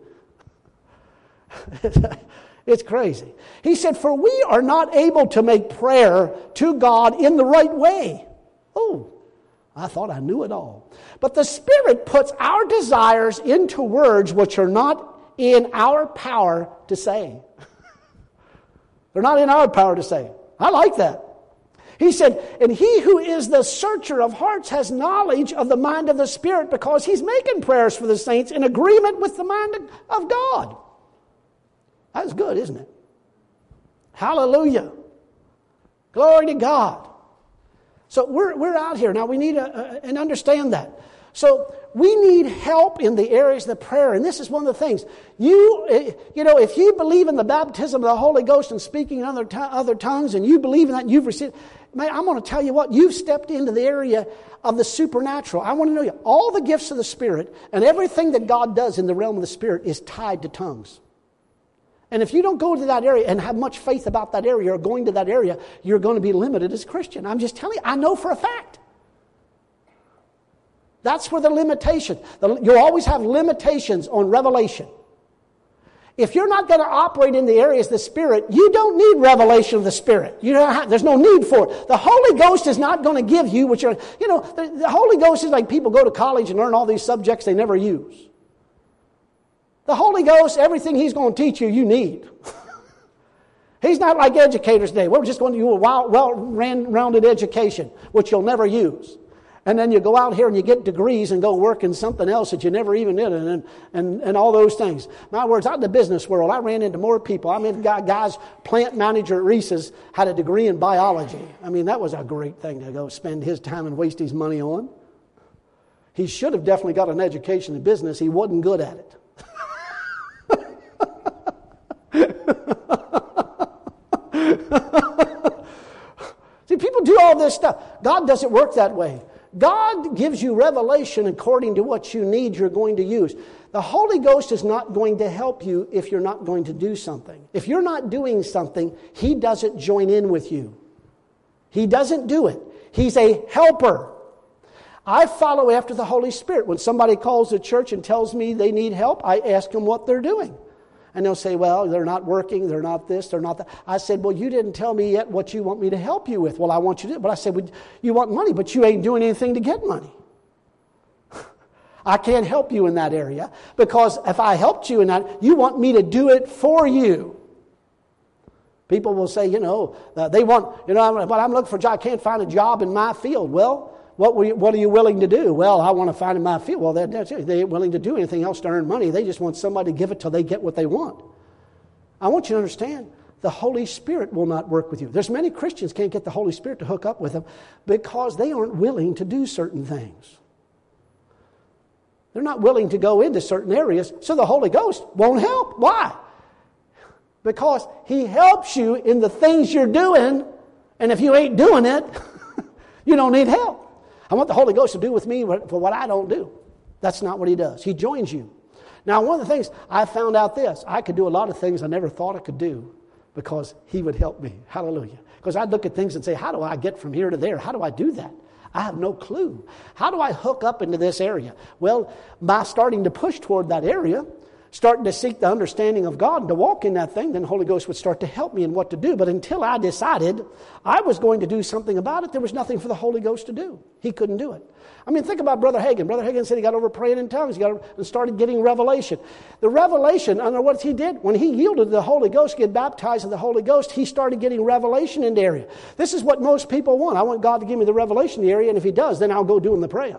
It's crazy. He said, for we are not able to make prayer to God in the right way. Oh, I thought I knew it all. But the Spirit puts our desires into words which are not in our power to say. They're not in our power to say. I like that. He said, and he who is the searcher of hearts has knowledge of the mind of the Spirit, because he's making prayers for the saints in agreement with the mind of God. That's good, isn't it? Hallelujah. Glory to God. So we're out here. Now we need and understand that. So we need help in the areas of the prayer. And this is one of the things. You know, if you believe in the baptism of the Holy Ghost and speaking in other tongues, and you believe in that, you've received, man, I'm going to tell you what, you've stepped into the area of the supernatural. I want to know you, all the gifts of the Spirit and everything that God does in the realm of the Spirit is tied to tongues. And if you don't go to that area and have much faith about that area or going to that area, you're going to be limited as a Christian. I'm just telling you, I know for a fact. That's where the limitation. You'll always have limitations on revelation. If you're not going to operate in the areas of the Spirit, you don't need revelation of the Spirit. There's no need for it. The Holy Ghost is not going to give you what you're... You know, the Holy Ghost is like people go to college and learn all these subjects they never use. The Holy Ghost, everything He's going to teach you, you need. He's not like educators today. We're just going to do a well-rounded education, which you'll never use. And then you go out here and you get degrees and go work in something else that you never even did, and all those things. My words, out in the business world, I ran into more people. I mean, guys, plant manager at Reese's had a degree in biology. I mean, that was a great thing to go spend his time and waste his money on. He should have definitely got an education in business. He wasn't good at it. See, people do all this stuff. God doesn't work that way. God gives you revelation according to what you need you're going to use. The Holy Ghost is not going to help you if you're not going to do something. If you're not doing something, He doesn't join in with you. He doesn't do it. He's a helper. I follow after the Holy Spirit. When somebody calls the church and tells me they need help, I ask them what they're doing. And they'll say, well, they're not working, they're not this, they're not that. I said, well, you didn't tell me yet what you want me to help you with. Well, I want you to do it. But I said, well, you want money, but you ain't doing anything to get money. I can't help you in that area, because if I helped you in that, you want me to do it for you. People will say, they want, but I'm looking for a job. I can't find a job in my field. Well, what are you willing to do? Well, I want to find in my field. Well, that's it. They ain't willing to do anything else to earn money. They just want somebody to give it till they get what they want. I want you to understand, the Holy Spirit will not work with you. There's many Christians can't get the Holy Spirit to hook up with them because they aren't willing to do certain things. They're not willing to go into certain areas, so the Holy Ghost won't help. Why? Because He helps you in the things you're doing, and if you ain't doing it, you don't need help. I want the Holy Ghost to do with me for what I don't do. That's not what He does. He joins you. Now, one of the things I found out this, I could do a lot of things I never thought I could do because He would help me. Hallelujah. Because I'd look at things and say, how do I get from here to there? How do I do that? I have no clue. How do I hook up into this area? Well, by starting to push toward that area, starting to seek the understanding of God and to walk in that thing, then the Holy Ghost would start to help me in what to do. But until I decided I was going to do something about it, there was nothing for the Holy Ghost to do. He couldn't do it. I mean, think about Brother Hagin. Brother Hagin said he got over praying in tongues. He got over and started getting revelation. The revelation, I don't know what he did. When he yielded to the Holy Ghost, get baptized in the Holy Ghost, he started getting revelation in the area. This is what most people want. I want God to give me the revelation in the area, and if He does, then I'll go doing the praying.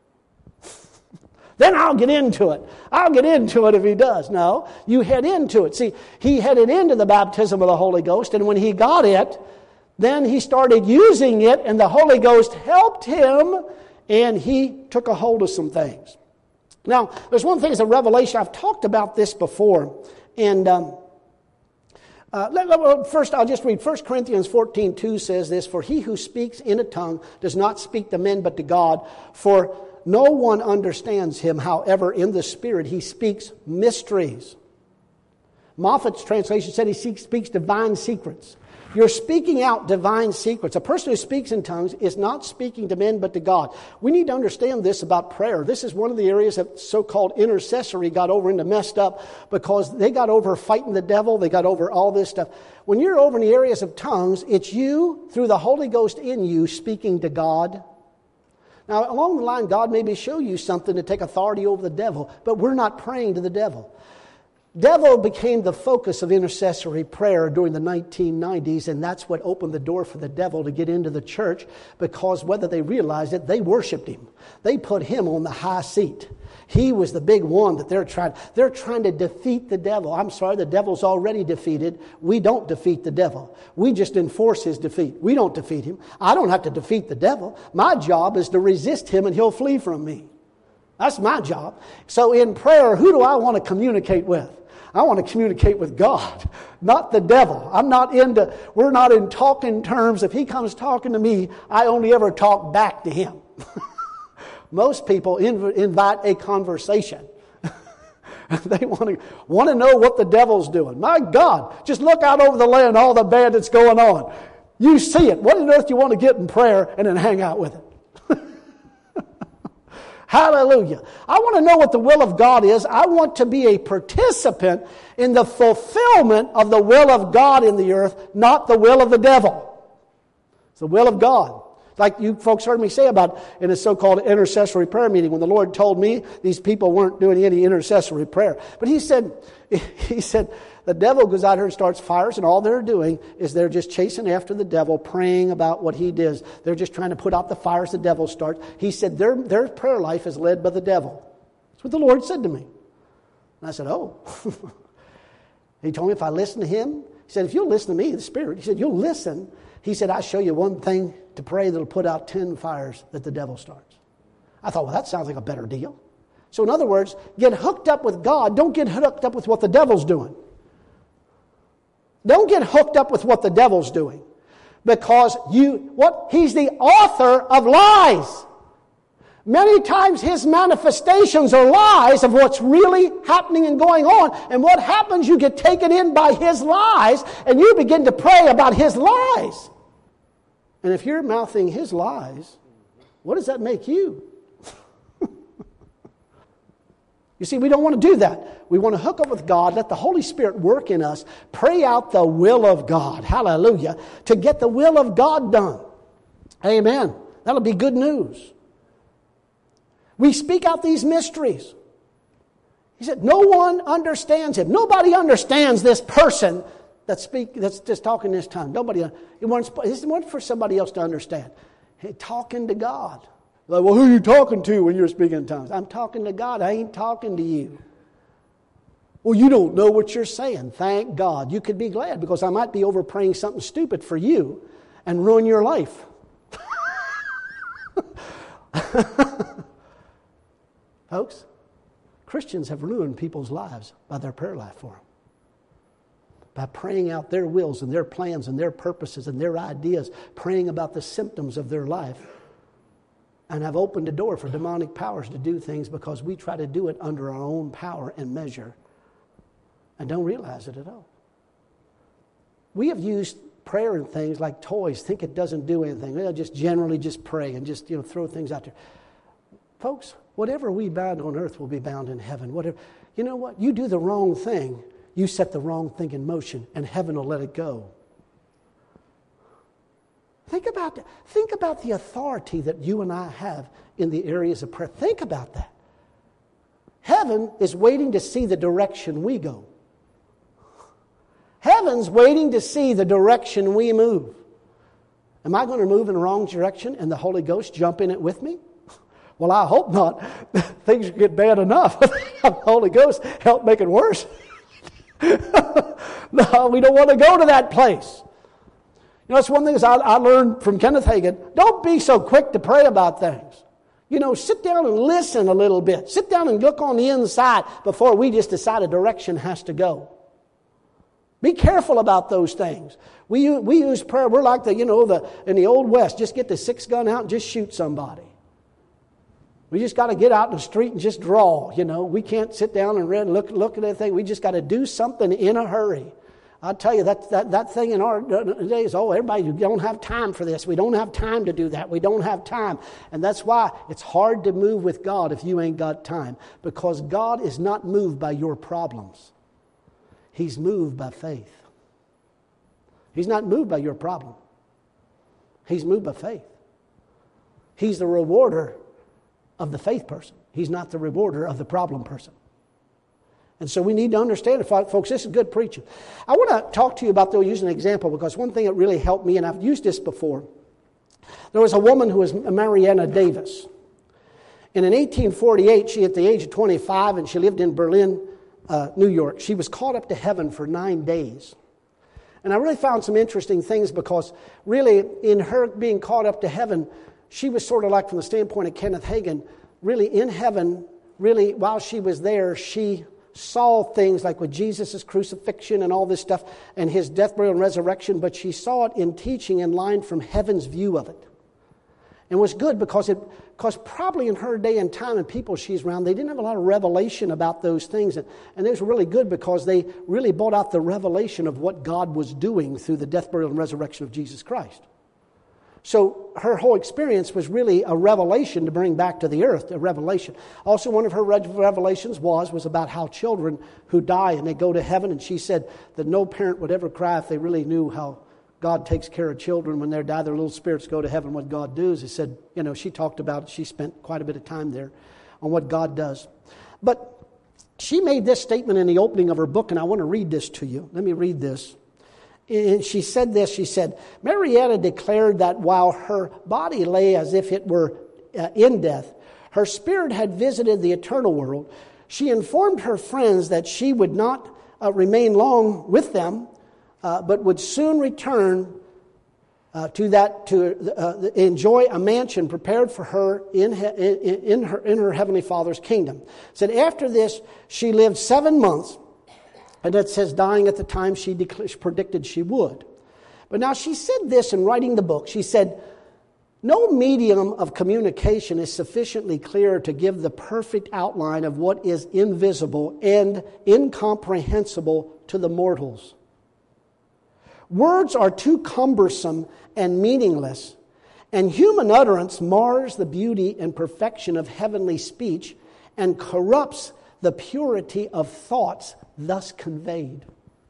Then I'll get into it. I'll get into it if He does. No, you head into it. See, he headed into the baptism of the Holy Ghost, and when he got it, then he started using it, and the Holy Ghost helped him, and he took a hold of some things. Now, there's one thing as a revelation. I've talked about this before, and first I'll just read 1 Corinthians 14:2 says this, for he who speaks in a tongue does not speak to men but to God, for no one understands him. However, in the Spirit he speaks mysteries. Moffat's translation said he speaks divine secrets. You're speaking out divine secrets. A person who speaks in tongues is not speaking to men but to God. We need to understand this about prayer. This is one of the areas that so-called intercessory got over into messed up because they got over fighting the devil. They got over all this stuff. When you're over in the areas of tongues, it's you, through the Holy Ghost in you, speaking to God. Now, along the line, God maybe show you something to take authority over the devil, but we're not praying to the devil. Devil became the focus of intercessory prayer during the 1990s, and that's what opened the door for the devil to get into the church, because whether they realized it, they worshiped him. They put him on the high seat. He was the big one that they're trying to defeat the devil. I'm sorry, the devil's already defeated. We don't defeat the devil. We just enforce his defeat. We don't defeat him. I don't have to defeat the devil. My job is to resist him and he'll flee from me. That's my job. So in prayer, who do I want to communicate with? I want to communicate with God, not the devil. We're not in talking terms. If he comes talking to me, I only ever talk back to him. Most people invite a conversation. They want to know what the devil's doing. My God, just look out over the land, all the bad that's going on. You see it. What on earth do you want to get in prayer and then hang out with it? Hallelujah. I want to know what the will of God is. I want to be a participant in the fulfillment of the will of God in the earth, not the will of the devil. It's the will of God. Like you folks heard me say about in a so-called intercessory prayer meeting, when the Lord told me these people weren't doing any intercessory prayer. But He said, the devil goes out here and starts fires, and all they're doing is they're just chasing after the devil, praying about what he does. They're just trying to put out the fires the devil starts. He said their prayer life is led by the devil. That's what the Lord said to me. And I said, oh. He told me if I listen to him, he said, if you'll listen to me, the Spirit, he said, you'll listen. He said, I'll show you one thing to pray that'll put out 10 fires that the devil starts. I thought, well, that sounds like a better deal. So in other words, get hooked up with God. Don't get hooked up with what the devil's doing. Don't get hooked up with what the devil's doing. Because he's the author of lies. Many times his manifestations are lies of what's really happening and going on. And what happens, you get taken in by his lies and you begin to pray about his lies. And if you're mouthing his lies, what does that make you? You see, we don't want to do that. We want to hook up with God, let the Holy Spirit work in us, pray out the will of God, hallelujah, to get the will of God done. Amen. That'll be good news. We speak out these mysteries. He said, no one understands him. Nobody understands this person that's just talking this tongue. Nobody. It wasn't for somebody else to understand. Hey, talking to God. Like, well, who are you talking to when you're speaking in tongues? I'm talking to God. I ain't talking to you. Well, you don't know what you're saying. Thank God. You could be glad, because I might be over praying something stupid for you and ruin your life. Folks, Christians have ruined people's lives by their prayer life for them. By praying out their wills and their plans and their purposes and their ideas, praying about the symptoms of their life. And have opened the door for demonic powers to do things because we try to do it under our own power and measure and don't realize it at all. We have used prayer and things like toys, think it doesn't do anything. We'll just generally just pray and just throw things out there. Folks, whatever we bound on earth will be bound in heaven. Whatever, you know what? You do the wrong thing, you set the wrong thing in motion, and heaven will let it go. Think about that. Think about the authority that you and I have in the areas of prayer. Think about that. Heaven is waiting to see the direction we go. Heaven's waiting to see the direction we move. Am I going to move in the wrong direction and the Holy Ghost jump in it with me? Well, I hope not. Things get bad enough. The Holy Ghost help make it worse. No, we don't want to go to that place. You know, it's one thing I learned from Kenneth Hagin. Don't be so quick to pray about things. Sit down and listen a little bit. Sit down and look on the inside before we just decide a direction has to go. Be careful about those things. We use prayer. We're like in the Old West. Just get the 6-gun out and just shoot somebody. We just got to get out in the street and just draw. We can't sit down and read, look at anything. We just got to do something in a hurry. I'll tell you, that thing in our days, everybody, you don't have time for this. We don't have time to do that. We don't have time. And that's why it's hard to move with God if you ain't got time. Because God is not moved by your problems. He's moved by faith. He's not moved by your problem. He's moved by faith. He's the rewarder of the faith person. He's not the rewarder of the problem person. And so we need to understand it, folks. This is good preaching. I want to talk to you about, though, using an example, because one thing that really helped me, and I've used this before. There was a woman who was Mariana Davis. And in 1848, she, at the age of 25, and she lived in Berlin, New York. She was caught up to heaven for 9 days. And I really found some interesting things, because really in her being caught up to heaven, she was sort of like, from the standpoint of Kenneth Hagin, really in heaven, really while she was there, she saw things like with Jesus' crucifixion and all this stuff and his death, burial, and resurrection, but she saw it in teaching in line from heaven's view of it. And was good because probably in her day and time and people she's around, they didn't have a lot of revelation about those things. And they was really good because they really brought out the revelation of what God was doing through the death, burial, and resurrection of Jesus Christ. So her whole experience was really a revelation to bring back to the earth, a revelation. Also, one of her revelations was about how children who die and they go to heaven, and she said that no parent would ever cry if they really knew how God takes care of children when they die. Their little spirits go to heaven. What God does, he said, she talked about it. She spent quite a bit of time there on what God does. But she made this statement in the opening of her book, and I want to read this to you. Let me read this. And she said this, she said, Marietta declared that while her body lay as if it were in death, her spirit had visited the eternal world. She informed her friends that she would not remain long with them, but would soon return to enjoy a mansion prepared for her in her Heavenly Father's kingdom. Said after this, she lived 7 months. And it says dying at the time she predicted she would. But now she said this in writing the book. She said, no medium of communication is sufficiently clear to give the perfect outline of what is invisible and incomprehensible to the mortals. Words are too cumbersome and meaningless, and human utterance mars the beauty and perfection of heavenly speech and corrupts the purity of thoughts thus conveyed.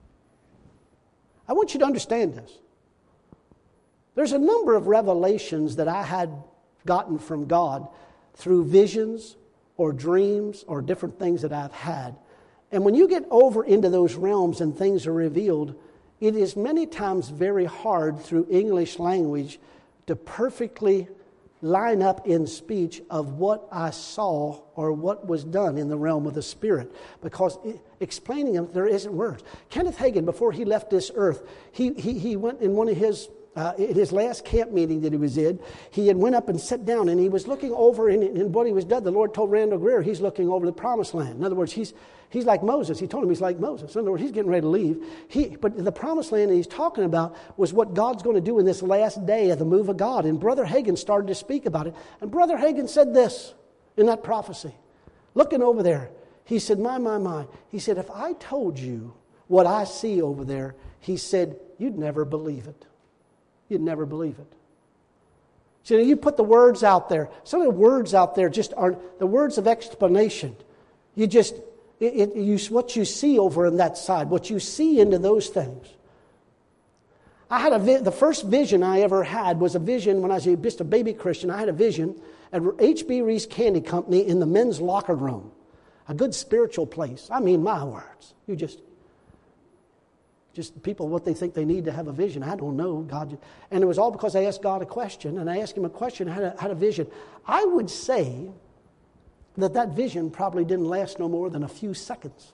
I want you to understand this. There's a number of revelations that I had gotten from God through visions or dreams or different things that I've had. And when you get over into those realms and things are revealed, it is many times very hard through English language to perfectly line up in speech of what I saw or what was done in the realm of the Spirit, because explaining them, there isn't words. Kenneth Hagin, before he left this earth, he went in one of his last camp meeting that he was in, he had went up and sat down, and he was looking over in what he was done. The Lord told Randall Greer he's looking over the promised land. In other words, he's like Moses. He told him he's like Moses. In other words, he's getting ready to leave. But the promised land that he's talking about was what God's going to do in this last day of the move of God. And Brother Hagin started to speak about it. And Brother Hagin said this in that prophecy. Looking over there, he said, my. He said, if I told you what I see over there, he said, you'd never believe it. You'd never believe it. So you put the words out there. Some of the words out there just aren't the words of explanation. You just, what you see over on that side, what you see into those things. I had the first vision I ever had was a vision when I was just a baby Christian. I had a vision at H.B. Reese Candy Company in the men's locker room. A good spiritual place. I mean, my words. You just people, what they think they need to have a vision. I don't know. God. And it was all because I asked God a question, and I asked him a question, had a vision. I would say that vision probably didn't last no more than a few seconds.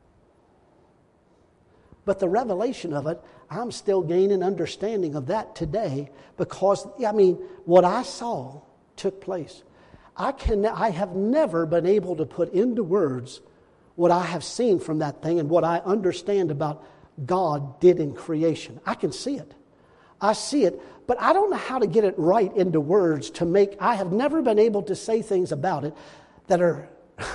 But the revelation of it, I'm still gaining understanding of that today because, what I saw took place. I have never been able to put into words what I have seen from that thing and what I understand about God did in creation. I can see it. I see it, but I don't know how to get it right into words to make. I have never been able to say things about it that are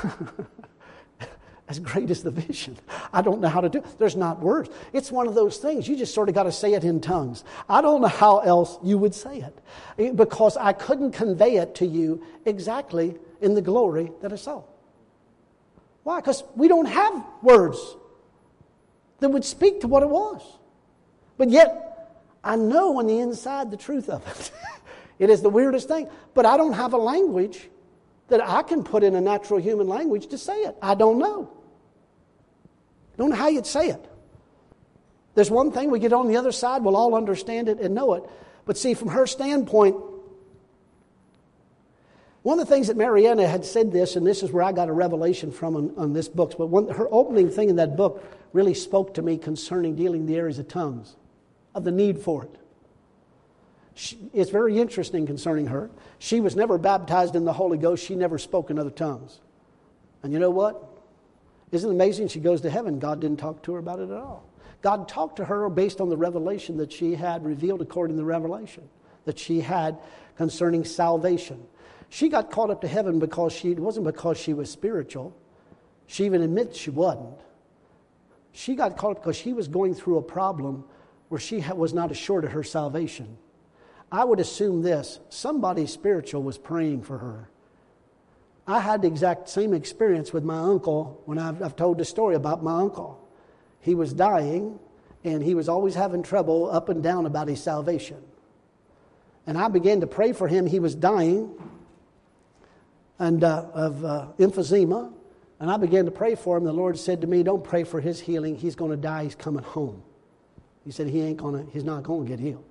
as great as the vision. I don't know how to do it. There's not words. It's one of those things. You just sort of got to say it in tongues. I don't know how else you would say it because I couldn't convey it to you exactly in the glory that I saw. Why? Because we don't have words that would speak to what it was. But yet, I know on the inside the truth of it. It is the weirdest thing. But I don't have a language that I can put in a natural human language to say it. I don't know. Don't know how you'd say it. There's one thing, we get on the other side, we'll all understand it and know it. But see, from her standpoint, one of the things that Mariana had said this, and this is where I got a revelation from on this book, but her opening thing in that book really spoke to me concerning dealing the areas of tongues, of the need for it. It's very interesting concerning her. She was never baptized in the Holy Ghost. She never spoke in other tongues. And you know what? Isn't it amazing? She goes to heaven. God didn't talk to her about it at all. God talked to her based on the revelation that she had revealed according to the revelation that she had concerning salvation. She got caught up to heaven because it wasn't because she was spiritual. She even admits she wasn't. She got caught up because she was going through a problem where she was not assured of her salvation. I would assume this, somebody spiritual was praying for her. I had the exact same experience with my uncle when I've told the story about my uncle. He was dying, and he was always having trouble up and down about his salvation. And I began to pray for him. He was dying and of emphysema, and I began to pray for him. The Lord said to me, don't pray for his healing. He's going to die. He's coming home. He said he's not going to get healed.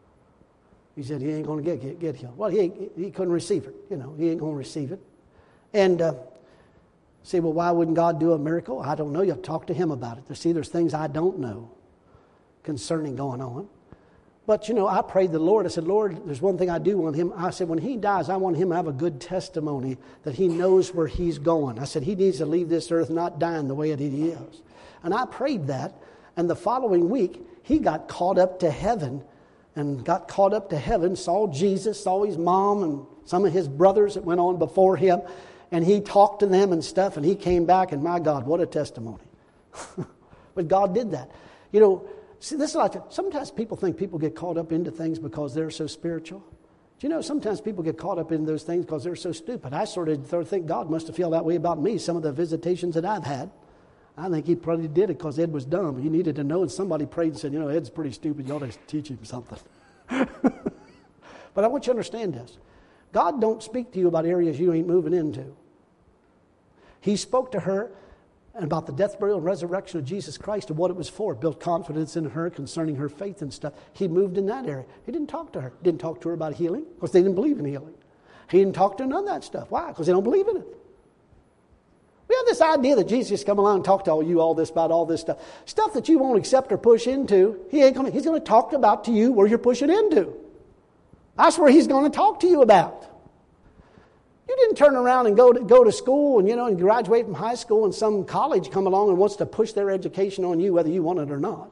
He said he ain't going to get healed. Well, he couldn't receive it. He ain't going to receive it. And say, well, why wouldn't God do a miracle? I don't know. You have to talk to him about it. See, there's things I don't know concerning going on. But, I prayed the Lord. I said, Lord, there's one thing I do want him. I said, when he dies, I want him to have a good testimony that he knows where he's going. I said, he needs to leave this earth not dying the way that he is. And I prayed that. And the following week, he got caught up to heaven. And got caught up to heaven, saw Jesus, saw his mom and some of his brothers that went on before him. And he talked to them and stuff, and he came back, and my God, what a testimony. But God did that. See, this is like, sometimes people think people get caught up into things because they're so spiritual. Do you know, sometimes people get caught up in those things because they're so stupid. I sort of think God must have felt that way about me, some of the visitations that I've had. I think he probably did it because Ed was dumb. He needed to know, and somebody prayed and said, Ed's pretty stupid. You ought to teach him something. But I want you to understand this. God don't speak to you about areas you ain't moving into. He spoke to her about the death, burial, and resurrection of Jesus Christ and what it was for. Built confidence in her concerning her faith and stuff. He moved in that area. He didn't talk to her. Didn't talk to her about healing because they didn't believe in healing. He didn't talk to her none of that stuff. Why? Because they don't believe in it. We have this idea that Jesus come along and talk to all this about all this stuff. Stuff that you won't accept or push into, he's going to talk about to you where you're pushing into. That's where he's going to talk to you about. You didn't turn around and go to school and graduate from high school and some college come along and wants to push their education on you whether you want it or not.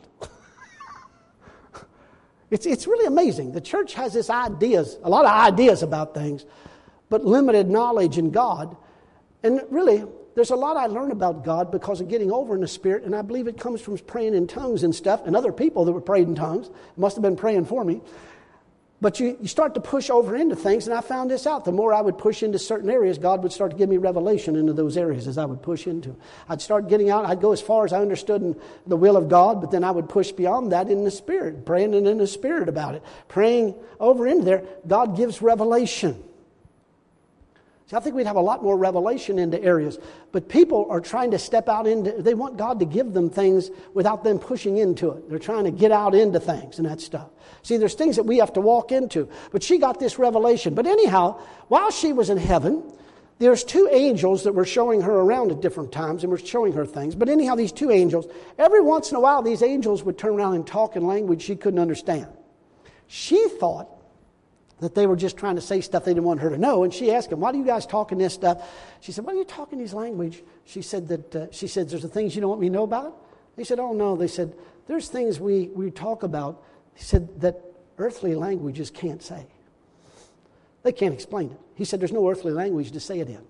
It's really amazing. The church has a lot of ideas about things, but limited knowledge in God. And really, there's a lot I learned about God because of getting over in the Spirit, and I believe it comes from praying in tongues and stuff, and other people that were praying in tongues must have been praying for me. But you start to push over into things, and I found this out. The more I would push into certain areas, God would start to give me revelation into those areas as I would push into. I'd start getting out. I'd go as far as I understood in the will of God, but then I would push beyond that in the Spirit, praying in the Spirit about it. Praying over into there, God gives revelation. See, I think we'd have a lot more revelation into areas. But people are trying to step out they want God to give them things without them pushing into it. They're trying to get out into things and that stuff. See, there's things that we have to walk into. But she got this revelation. But anyhow, while she was in heaven, there's two angels that were showing her around at different times and were showing her things. But anyhow, these two angels, every once in a while, these angels would turn around and talk in language she couldn't understand. She thought that they were just trying to say stuff they didn't want her to know. And she asked them, why do you guys talking this stuff? She said, why are you talking this language? She said, there's the things you don't want me to know about? They said, oh, no. They said, there's things we talk about. He said that earthly languages can't say. They can't explain it. He said, there's no earthly language to say it in.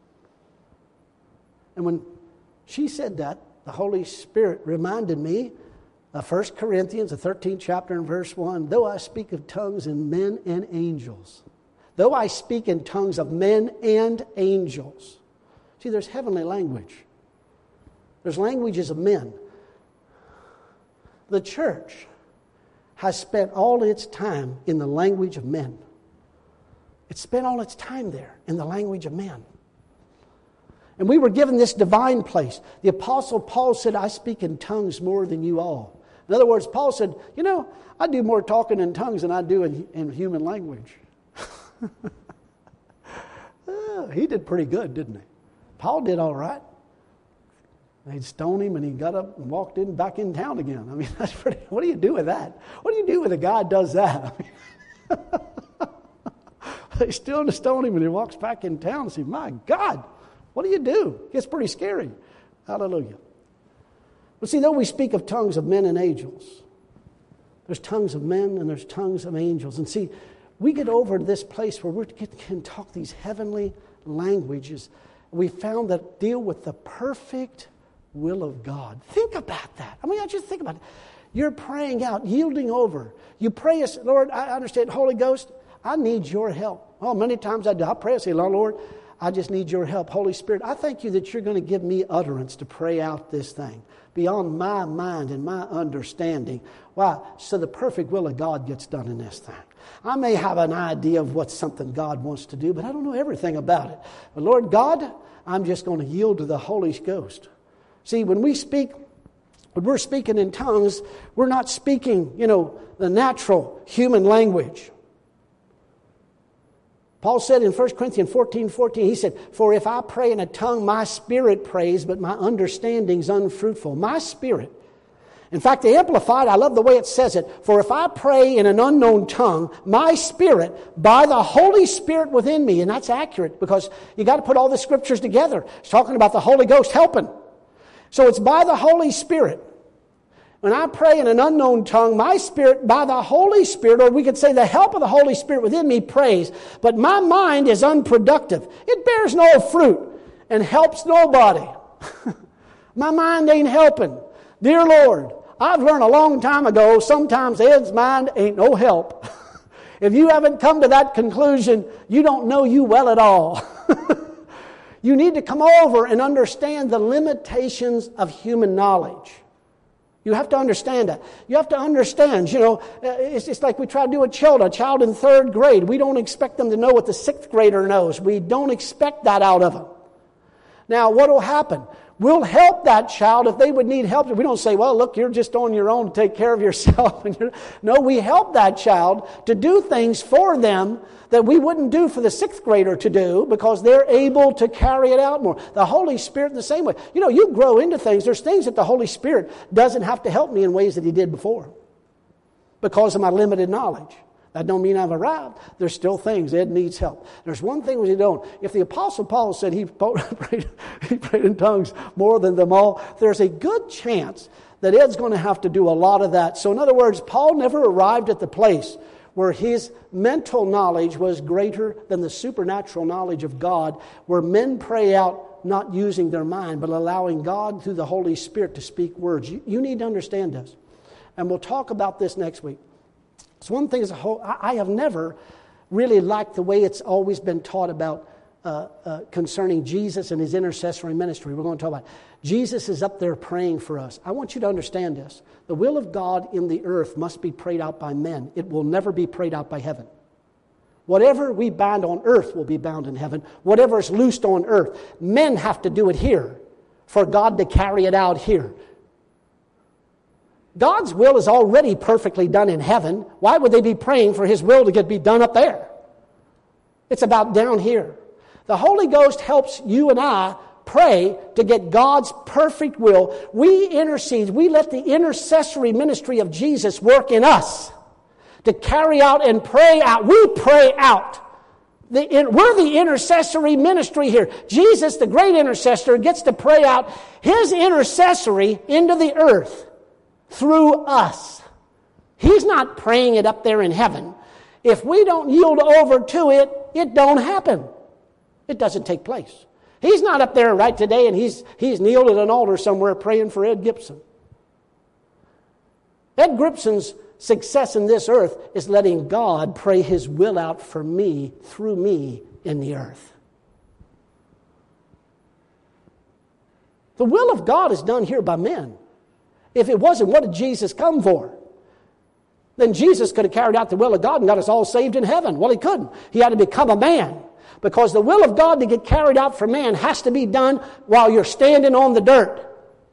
And when she said that, the Holy Spirit reminded me 1 Corinthians, the 13th chapter and verse 1, though I speak of tongues in men and angels. Though I speak in tongues of men and angels. See, there's heavenly language. There's languages of men. The church has spent all its time in the language of men. It's spent all its time there in the language of men. And we were given this divine place. The Apostle Paul said, I speak in tongues more than you all. In other words, Paul said, I do more talking in tongues than I do in human language. He did pretty good, didn't he? Paul did all right. They'd stoned him and he got up and walked back in town again. I mean, that's pretty. What do you do with that? What do you do with a guy who does that? I mean, they still stone him and he walks back in town and say, my God, what do you do? It gets pretty scary. Hallelujah. But see, though we speak of tongues of men and angels, there's tongues of men and there's tongues of angels. And see, we get over to this place where we can talk these heavenly languages. We found that deal with the perfect will of God. Think about that. I mean, I just think about it. You're praying out, yielding over. You pray, Lord, I understand, Holy Ghost, I need your help. Oh, many times I do. I pray, I say, Lord, I just need your help. Holy Spirit, I thank you that you're going to give me utterance to pray out this thing beyond my mind and my understanding. Why? So the perfect will of God gets done in this thing. I may have an idea of what's something God wants to do, but I don't know everything about it. But Lord God, I'm just going to yield to the Holy Ghost. See, when we're speaking in tongues, we're not speaking, the natural human language. Paul said in 1 Corinthians 14:14, he said, for if I pray in a tongue, my spirit prays, but my understanding's unfruitful. My spirit. In fact, the Amplified, I love the way it says it. For if I pray in an unknown tongue, my spirit, by the Holy Spirit within me, and that's accurate because you got to put all the scriptures together. It's talking about the Holy Ghost helping. So it's by the Holy Spirit. When I pray in an unknown tongue, my spirit, by the Holy Spirit, or we could say the help of the Holy Spirit within me, prays. But my mind is unproductive. It bears no fruit and helps nobody. My mind ain't helping. Dear Lord, I've learned a long time ago, sometimes Ed's mind ain't no help. If you haven't come to that conclusion, you don't know you well at all. You need to come over and understand the limitations of human knowledge. You have to understand that. You have to understand, it's like we try to do a child in third grade. We don't expect them to know what the sixth grader knows. We don't expect that out of them. Now, what will happen? We'll help that child if they would need help. We don't say, well, look, you're just on your own to take care of yourself. No, we help that child to do things for them that we wouldn't do for the sixth grader to do because they're able to carry it out more. The Holy Spirit the same way. You grow into things. There's things that the Holy Spirit doesn't have to help me in ways that He did before because of my limited knowledge. That don't mean I've arrived. There's still things. Ed needs help. There's one thing we don't. If the Apostle Paul said he prayed in tongues more than them all, there's a good chance that Ed's going to have to do a lot of that. So in other words, Paul never arrived at the place where his mental knowledge was greater than the supernatural knowledge of God, where men pray out not using their mind, but allowing God through the Holy Spirit to speak words. You need to understand this. And we'll talk about this next week. So one thing is, I have never really liked the way it's always been taught about concerning Jesus and His intercessory ministry. We're going to talk about Jesus is up there praying for us. I want you to understand this. The will of God in the earth must be prayed out by men. It will never be prayed out by heaven. Whatever we bind on earth will be bound in heaven. Whatever is loosed on earth, men have to do it here for God to carry it out here. God's will is already perfectly done in heaven. Why would they be praying for His will to be done up there? It's about down here. The Holy Ghost helps you and I pray to get God's perfect will. We intercede. We let the intercessory ministry of Jesus work in us to carry out and pray out. We pray out. We're the intercessory ministry here. Jesus, the great intercessor, gets to pray out His intercessory into the earth through us. He's not praying it up there in heaven. If we don't yield over to it, it don't happen. It doesn't take place. He's not up there right today and he's kneeled at an altar somewhere praying for Ed Gibson. Ed Gibson's success in this earth is letting God pray His will out for me, through me, in the earth. The will of God is done here by men. If it wasn't, what did Jesus come for? Then Jesus could have carried out the will of God and got us all saved in heaven. Well, He couldn't. He had to become a man. Because the will of God to get carried out for man has to be done while you're standing on the dirt.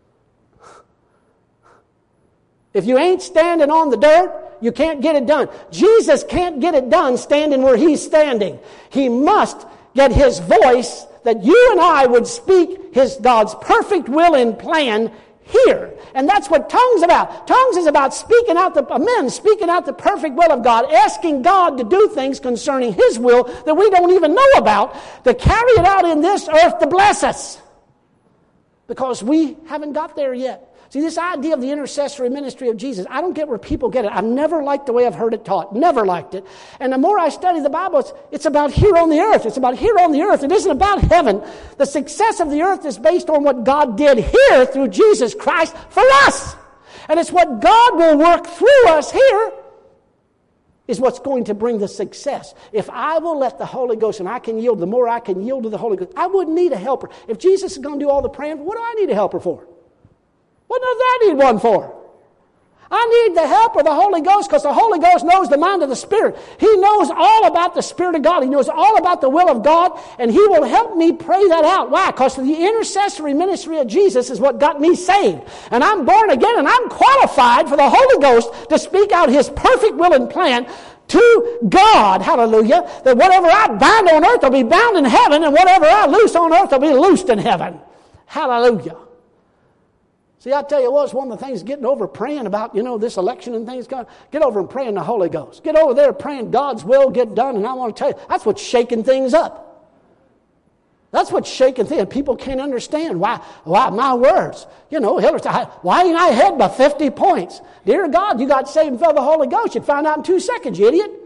If you ain't standing on the dirt, you can't get it done. Jesus can't get it done standing where He's standing. He must get His voice that you and I would speak God's perfect will and plan here. And that's what tongues about. Tongues is about men speaking out the perfect will of God, asking God to do things concerning His will that we don't even know about, to carry it out in this earth to bless us. Because we haven't got there yet. See, this idea of the intercessory ministry of Jesus, I don't get where people get it. I've never liked the way I've heard it taught. Never liked it. And the more I study the Bible, it's about here on the earth. It's about here on the earth. It isn't about heaven. The success of the earth is based on what God did here through Jesus Christ for us. And it's what God will work through us here is what's going to bring the success. If I will let the Holy Ghost, and I can yield, the more I can yield to the Holy Ghost, I wouldn't need a helper. If Jesus is going to do all the praying, what do I need a helper for? What does I need one for? I need the help of the Holy Ghost because the Holy Ghost knows the mind of the Spirit. He knows all about the Spirit of God. He knows all about the will of God, and He will help me pray that out. Why? Because the intercessory ministry of Jesus is what got me saved. And I'm born again, and I'm qualified for the Holy Ghost to speak out His perfect will and plan to God, hallelujah, that whatever I bind on earth will be bound in heaven, and whatever I loose on earth will be loosed in heaven. Hallelujah. See, I tell you what, it's one of the things getting over praying about, this election and things. Get over and pray in the Holy Ghost. Get over there praying God's will get done. And I want to tell you, that's what's shaking things up. That's what's shaking things. People can't understand why my words. Hillary said, why ain't I ahead by 50 points? Dear God, you got saved and filled with the Holy Ghost. You'd find out in 2 seconds, you idiot.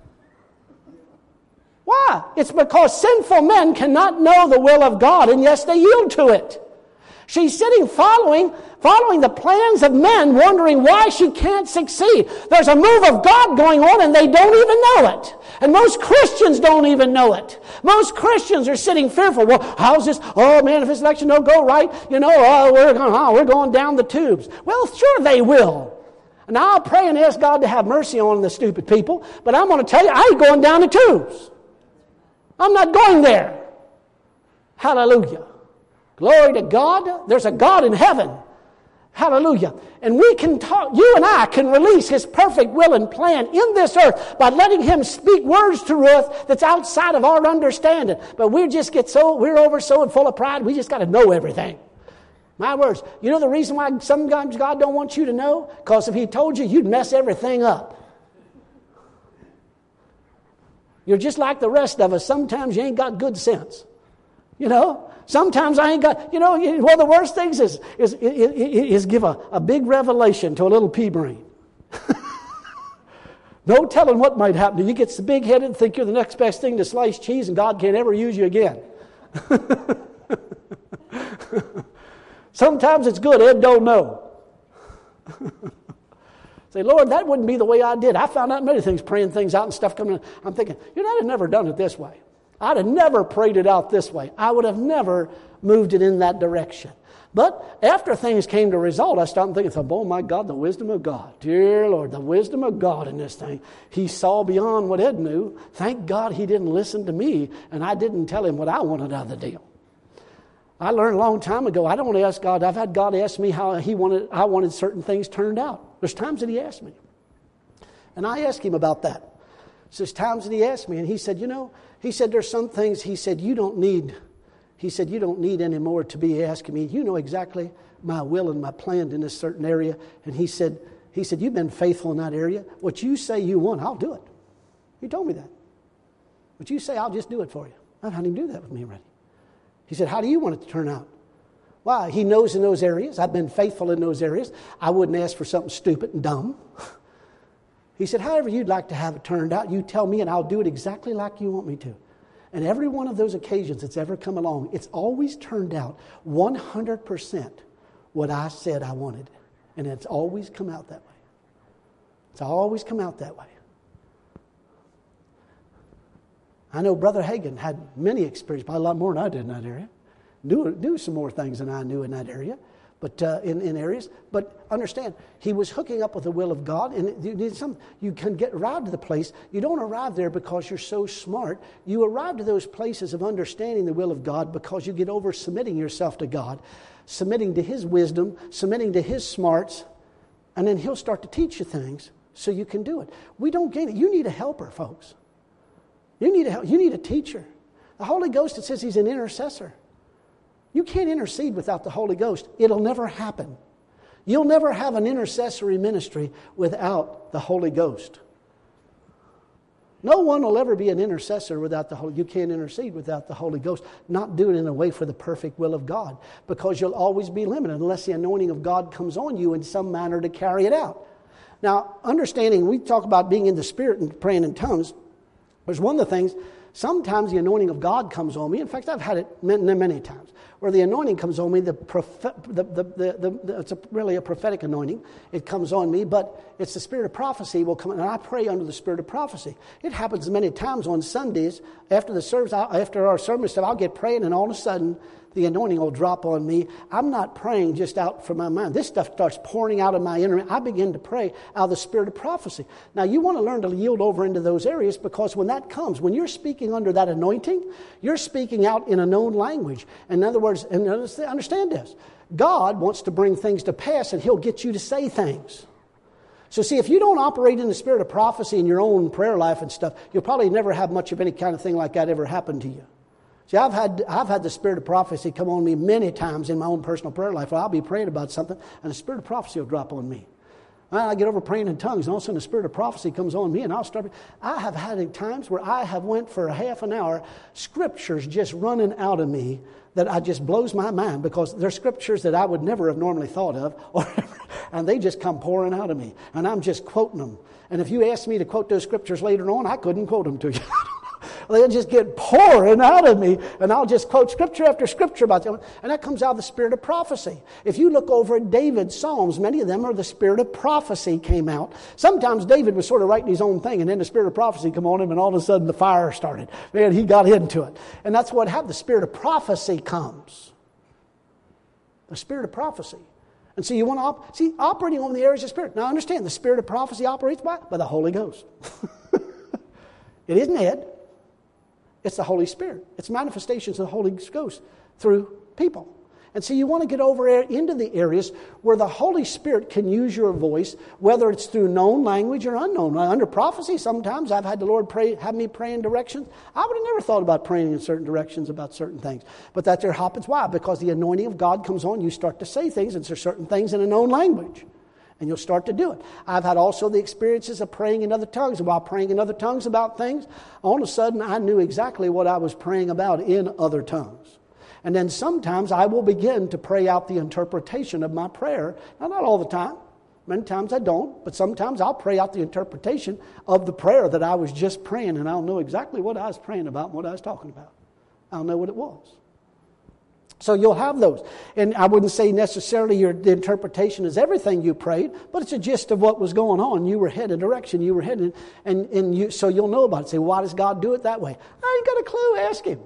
Why? It's because sinful men cannot know the will of God, and yes, they yield to it. She's sitting following the plans of men, wondering why she can't succeed. There's a move of God going on, and they don't even know it. And most Christians don't even know it. Most Christians are sitting fearful. Well, how's this? Oh, man, if this election don't go right, we're going down the tubes. Well, sure they will. And I'll pray and ask God to have mercy on the stupid people, but I'm going to tell you, I ain't going down the tubes. I'm not going there. Hallelujah. Glory to God. There's a God in heaven. Hallelujah. And we can talk, you and I can release His perfect will and plan in this earth by letting Him speak words to earth that's outside of our understanding. But we're over so full of pride, we just got to know everything. My words. You know the reason why sometimes God don't want you to know? Because if He told you, you'd mess everything up. You're just like the rest of us. Sometimes you ain't got good sense. Sometimes I ain't got, one of the worst things is give a big revelation to a little pea brain. No telling what might happen to you. You get so big-headed and think you're the next best thing to sliced cheese and God can't ever use you again. Sometimes it's good, Ed don't know. Say, Lord, that wouldn't be the way I did. I found out many things, praying things out and stuff coming in. I'm thinking, I'd have never done it this way. I'd have never prayed it out this way. I would have never moved it in that direction. But after things came to result, I started thinking, oh my God, the wisdom of God. Dear Lord, the wisdom of God in this thing. He saw beyond what Ed knew. Thank God he didn't listen to me, and I didn't tell him what I wanted out of the deal. I learned a long time ago, I don't ask God. I've had God ask me how I wanted certain things turned out. There's times that He asked me. And I asked Him about that. So there's times that He asked me, and He said, He said, there's some things, He said, you don't need any more to be asking me. You know exactly my will and my plan in this certain area. And He said, you've been faithful in that area. What you say you want, I'll do it. He told me that. What you say, I'll just do it for you. I've had Him do that with me already. He said, how do you want it to turn out? Why? He knows in those areas. I've been faithful in those areas. I wouldn't ask for something stupid and dumb. He said, however you'd like to have it turned out, you tell me and I'll do it exactly like you want me to. And every one of those occasions that's ever come along, it's always turned out 100% what I said I wanted. And it's always come out that way. It's always come out that way. I know Brother Hagin had many experiences, probably a lot more than I did in that area. Knew some more things than I knew in that area. But in areas, but understand, he was hooking up with the will of God, and you can arrive to the place. You don't arrive there because you're so smart. You arrive to those places of understanding the will of God because you get over submitting yourself to God, submitting to His wisdom, submitting to His smarts, and then He'll start to teach you things so you can do it. We don't gain it. You need a helper, folks. You need a help. You need a teacher. The Holy Ghost, it says He's an intercessor. You can't intercede without the Holy Ghost. It'll never happen. You'll never have an intercessory ministry without the Holy Ghost. No one will ever be an intercessor without the Holy Ghost. You can't intercede without the Holy Ghost. Not do it in a way for the perfect will of God, because you'll always be limited unless the anointing of God comes on you in some manner to carry it out. Now, understanding, we talk about being in the Spirit and praying in tongues. There's one of the things, sometimes the anointing of God comes on me. In fact, I've had it many times, where the anointing comes on me. It's really a prophetic anointing. It comes on me, but it's the spirit of prophecy will come, and I pray under the spirit of prophecy. It happens many times on Sundays after the service, after our sermon stuff. I'll get praying, and all of a sudden, the anointing will drop on me. I'm not praying just out from my mind. This stuff starts pouring out of my inner. I begin to pray out of the spirit of prophecy. Now, you want to learn to yield over into those areas, because when that comes, when you're speaking under that anointing, you're speaking out in a known language. In other words, and understand this, God wants to bring things to pass, and He'll get you to say things. So see, if you don't operate in the spirit of prophecy in your own prayer life and stuff, you'll probably never have much of any kind of thing like that ever happen to you. See, I've had the spirit of prophecy come on me many times in my own personal prayer life. Well, I'll be praying about something, and the spirit of prophecy will drop on me. I get over praying in tongues, and all of a sudden the spirit of prophecy comes on me, and I'll start. I have had times where I have went for a half an hour, scriptures just running out of me that I just blows my mind, because they're scriptures that I would never have normally thought of, and they just come pouring out of me, and I'm just quoting them. And if you asked me to quote those scriptures later on, I couldn't quote them to you. They'll just get pouring out of me, and I'll just quote scripture after scripture about them. And that comes out of the spirit of prophecy. If you look over at David's Psalms, many of them are the spirit of prophecy came out. Sometimes David was sort of writing his own thing, and then the spirit of prophecy come on him, and all of a sudden the fire started. Man, he got into it. And that's what happened. The spirit of prophecy comes. The spirit of prophecy. And so you want to operating on the areas of spirit. Now understand, the spirit of prophecy operates by the Holy Ghost. It isn't Ed. It's the Holy Spirit. It's manifestations of the Holy Ghost through people. And so you want to get over into the areas where the Holy Spirit can use your voice, whether it's through known language or unknown. Under prophecy, sometimes I've had the Lord have me pray in directions. I would have never thought about praying in certain directions about certain things. But that there happens. Why? Because the anointing of God comes on, you start to say things, and there's certain things in a known language. And you'll start to do it. I've had also the experiences of praying in other tongues. And while praying in other tongues about things, all of a sudden I knew exactly what I was praying about in other tongues. And then sometimes I will begin to pray out the interpretation of my prayer. Now, not all the time. Many times I don't. But sometimes I'll pray out the interpretation of the prayer that I was just praying. And I'll know exactly what I was praying about and what I was talking about. I'll know what it was. So you'll have those. And I wouldn't say necessarily the interpretation is everything you prayed, but it's a gist of what was going on. You were headed a direction. You were headed, so you'll know about it. Say, why does God do it that way? I ain't got a clue. Ask Him.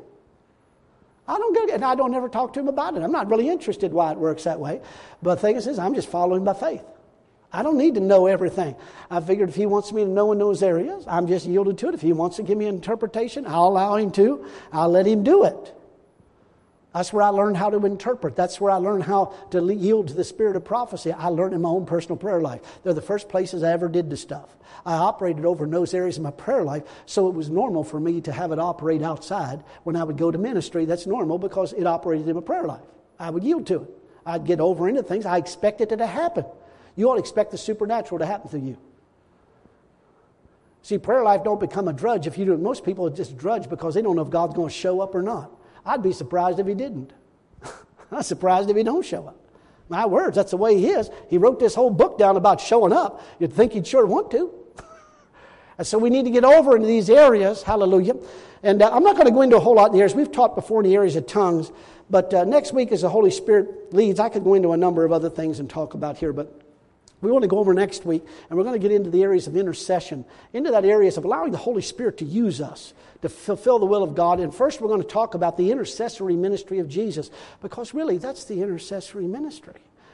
I don't ever talk to Him about it. I'm not really interested why it works that way. But the thing is, I'm just following by faith. I don't need to know everything. I figured if He wants me to know in those areas, I'm just yielded to it. If He wants to give me an interpretation, I'll allow Him to. I'll let Him do it. That's where I learned how to interpret. That's where I learned how to yield to the spirit of prophecy. I learned in my own personal prayer life. They're the first places I ever did this stuff. I operated over in those areas of my prayer life, so it was normal for me to have it operate outside. When I would go to ministry, that's normal because it operated in my prayer life. I would yield to it. I'd get over into things. I expected it to happen. You ought to expect the supernatural to happen through you. See, prayer life don't become a drudge if you do it. Most people just drudge because they don't know if God's going to show up or not. I'd be surprised if He didn't. I'm surprised if He don't show up. My words, that's the way He is. He wrote this whole book down about showing up. You'd think He'd sure want to. And so we need to get over into these areas. Hallelujah. And I'm not going to go into a whole lot in the areas. We've taught before in the areas of tongues. But next week, as the Holy Spirit leads, I could go into a number of other things and talk about here. But we want to go over next week, and we're going to get into the areas of intercession, into that areas of allowing the Holy Spirit to use us to fulfill the will of God. And first, we're going to talk about the intercessory ministry of Jesus, because really, that's the intercessory ministry.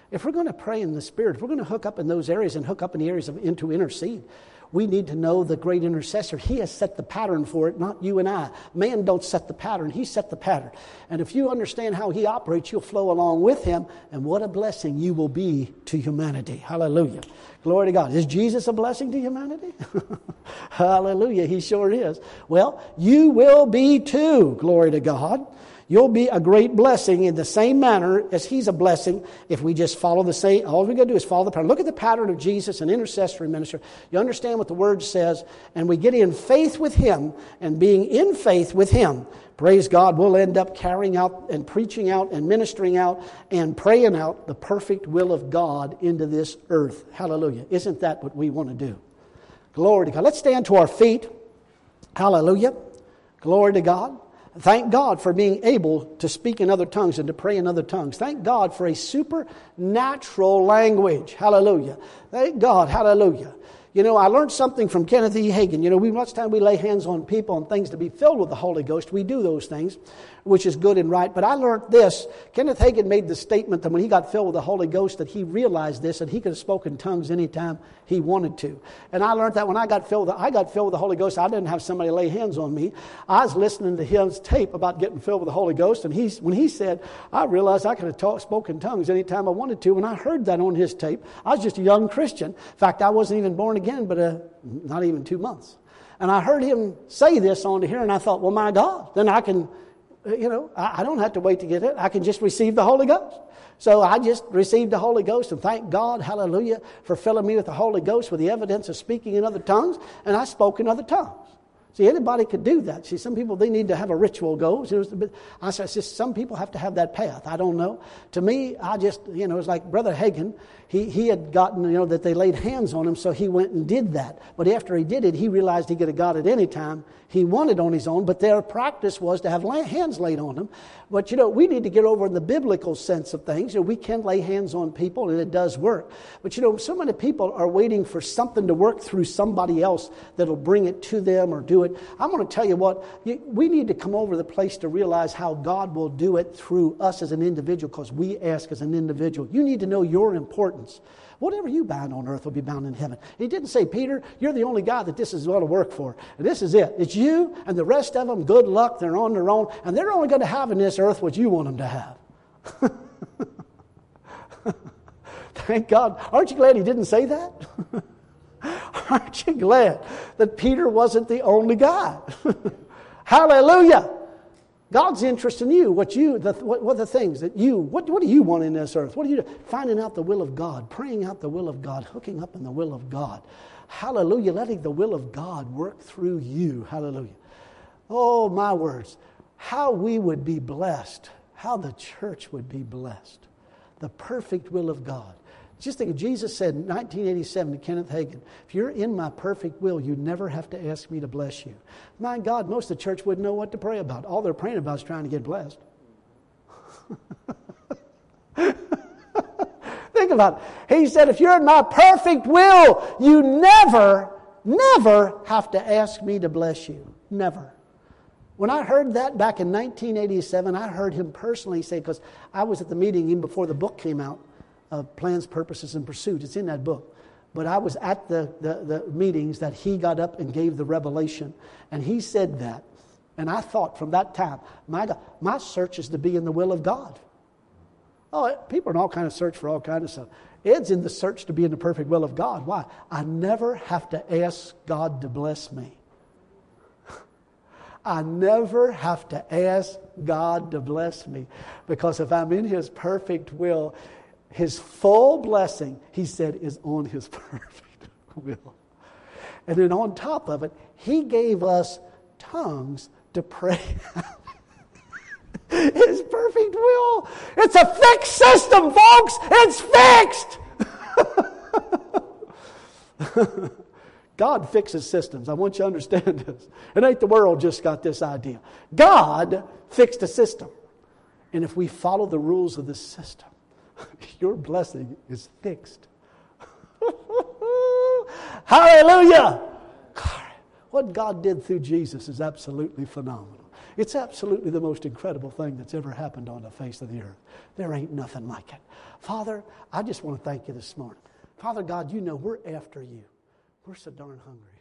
If we're going to pray in the Spirit, if we're going to hook up in those areas and hook up in the areas of to intercede, we need to know the great intercessor. He has set the pattern for it, not you and I. Man don't set the pattern. He set the pattern. And if you understand how He operates, you'll flow along with Him. And what a blessing you will be to humanity. Hallelujah. Glory to God. Is Jesus a blessing to humanity? Hallelujah. He sure is. Well, you will be too. Glory to God. You'll be a great blessing in the same manner as He's a blessing if we just follow the same. All we got to do is follow the pattern. Look at the pattern of Jesus, an intercessory minister. You understand what the Word says, and we get in faith with Him, and being in faith with Him, praise God, we'll end up carrying out and preaching out and ministering out and praying out the perfect will of God into this earth. Hallelujah. Isn't that what we want to do? Glory to God. Let's stand to our feet. Hallelujah. Glory to God. Thank God for being able to speak in other tongues and to pray in other tongues. Thank God for a supernatural language. Hallelujah. Thank God. Hallelujah. You know, I learned something from Kenneth E. Hagin. You know, much time we lay hands on people and things to be filled with the Holy Ghost. We do those things, which is good and right. But I learned this. Kenneth Hagin made the statement that when he got filled with the Holy Ghost that he realized this, and he could have spoken tongues anytime he wanted to. And I learned that when I got filled with the Holy Ghost, I didn't have somebody lay hands on me. I was listening to his tape about getting filled with the Holy Ghost, and when he said, I realized I could have spoken tongues anytime I wanted to. When I heard that on his tape, I was just a young Christian. In fact, I wasn't even born again, but not even 2 months. And I heard him say this on here, and I thought, well, my God, then I can, I don't have to wait to get it. I can just receive the Holy Ghost. So I just received the Holy Ghost, and thank God, hallelujah, for filling me with the Holy Ghost with the evidence of speaking in other tongues, and I spoke in other tongues. See, anybody could do that. See, some people, they need to have a ritual go. I said, some people have to have that path. I don't know. To me, I just, it's like Brother Hagin. He had gotten, that they laid hands on him, so he went and did that. But after he did it, he realized he could have got it any time he wanted on his own. But their practice was to have hands laid on him. But, we need to get over in the biblical sense of things. We can lay hands on people, and it does work. But, so many people are waiting for something to work through somebody else that'll bring it to them or do it. I'm going to tell you what, we need to come over the place to realize how God will do it through us as an individual, because we ask as an individual. You need to know your importance. Whatever you bind on earth will be bound in heaven. He didn't say, Peter, you're the only guy that this is going to work for. And this is it. It's you and the rest of them. Good luck. They're on their own. And they're only going to have in this earth what you want them to have. Thank God. Aren't you glad he didn't say that? Aren't you glad that Peter wasn't the only guy? Hallelujah. God's interest in you, what are the things that what do you want in this earth? What are you finding out the will of God, praying out the will of God, hooking up in the will of God. Hallelujah, letting the will of God work through you. Hallelujah. Oh, my words, how we would be blessed, how the church would be blessed. The perfect will of God. Just think, Jesus said in 1987 to Kenneth Hagin, if you're in my perfect will, you never have to ask me to bless you. My God, most of the church wouldn't know what to pray about. All they're praying about is trying to get blessed. Think about it. He said, if you're in my perfect will, you never have to ask me to bless you. Never. When I heard that back in 1987, I heard him personally say, because I was at the meeting even before the book came out, of Plans, Purposes, and Pursuit. It's in that book. But I was at the meetings that he got up and gave the revelation. And he said that. And I thought from that time, my God, my search is to be in the will of God. Oh, people are in all kinds of search for all kinds of stuff. Ed's in the search to be in the perfect will of God. Why? I never have to ask God to bless me. I never have to ask God to bless me. Because if I'm in His perfect will, His full blessing, he said, is on His perfect will. And then on top of it, He gave us tongues to pray His perfect will. It's a fixed system, folks. It's fixed. God fixes systems. I want you to understand this. It ain't the world just got this idea. God fixed a system. And if we follow the rules of the system, your blessing is fixed. Hallelujah! God, what God did through Jesus is absolutely phenomenal. It's absolutely the most incredible thing that's ever happened on the face of the earth. There ain't nothing like it. Father, I just want to thank you this morning. Father God, you know we're after you. We're so darn hungry.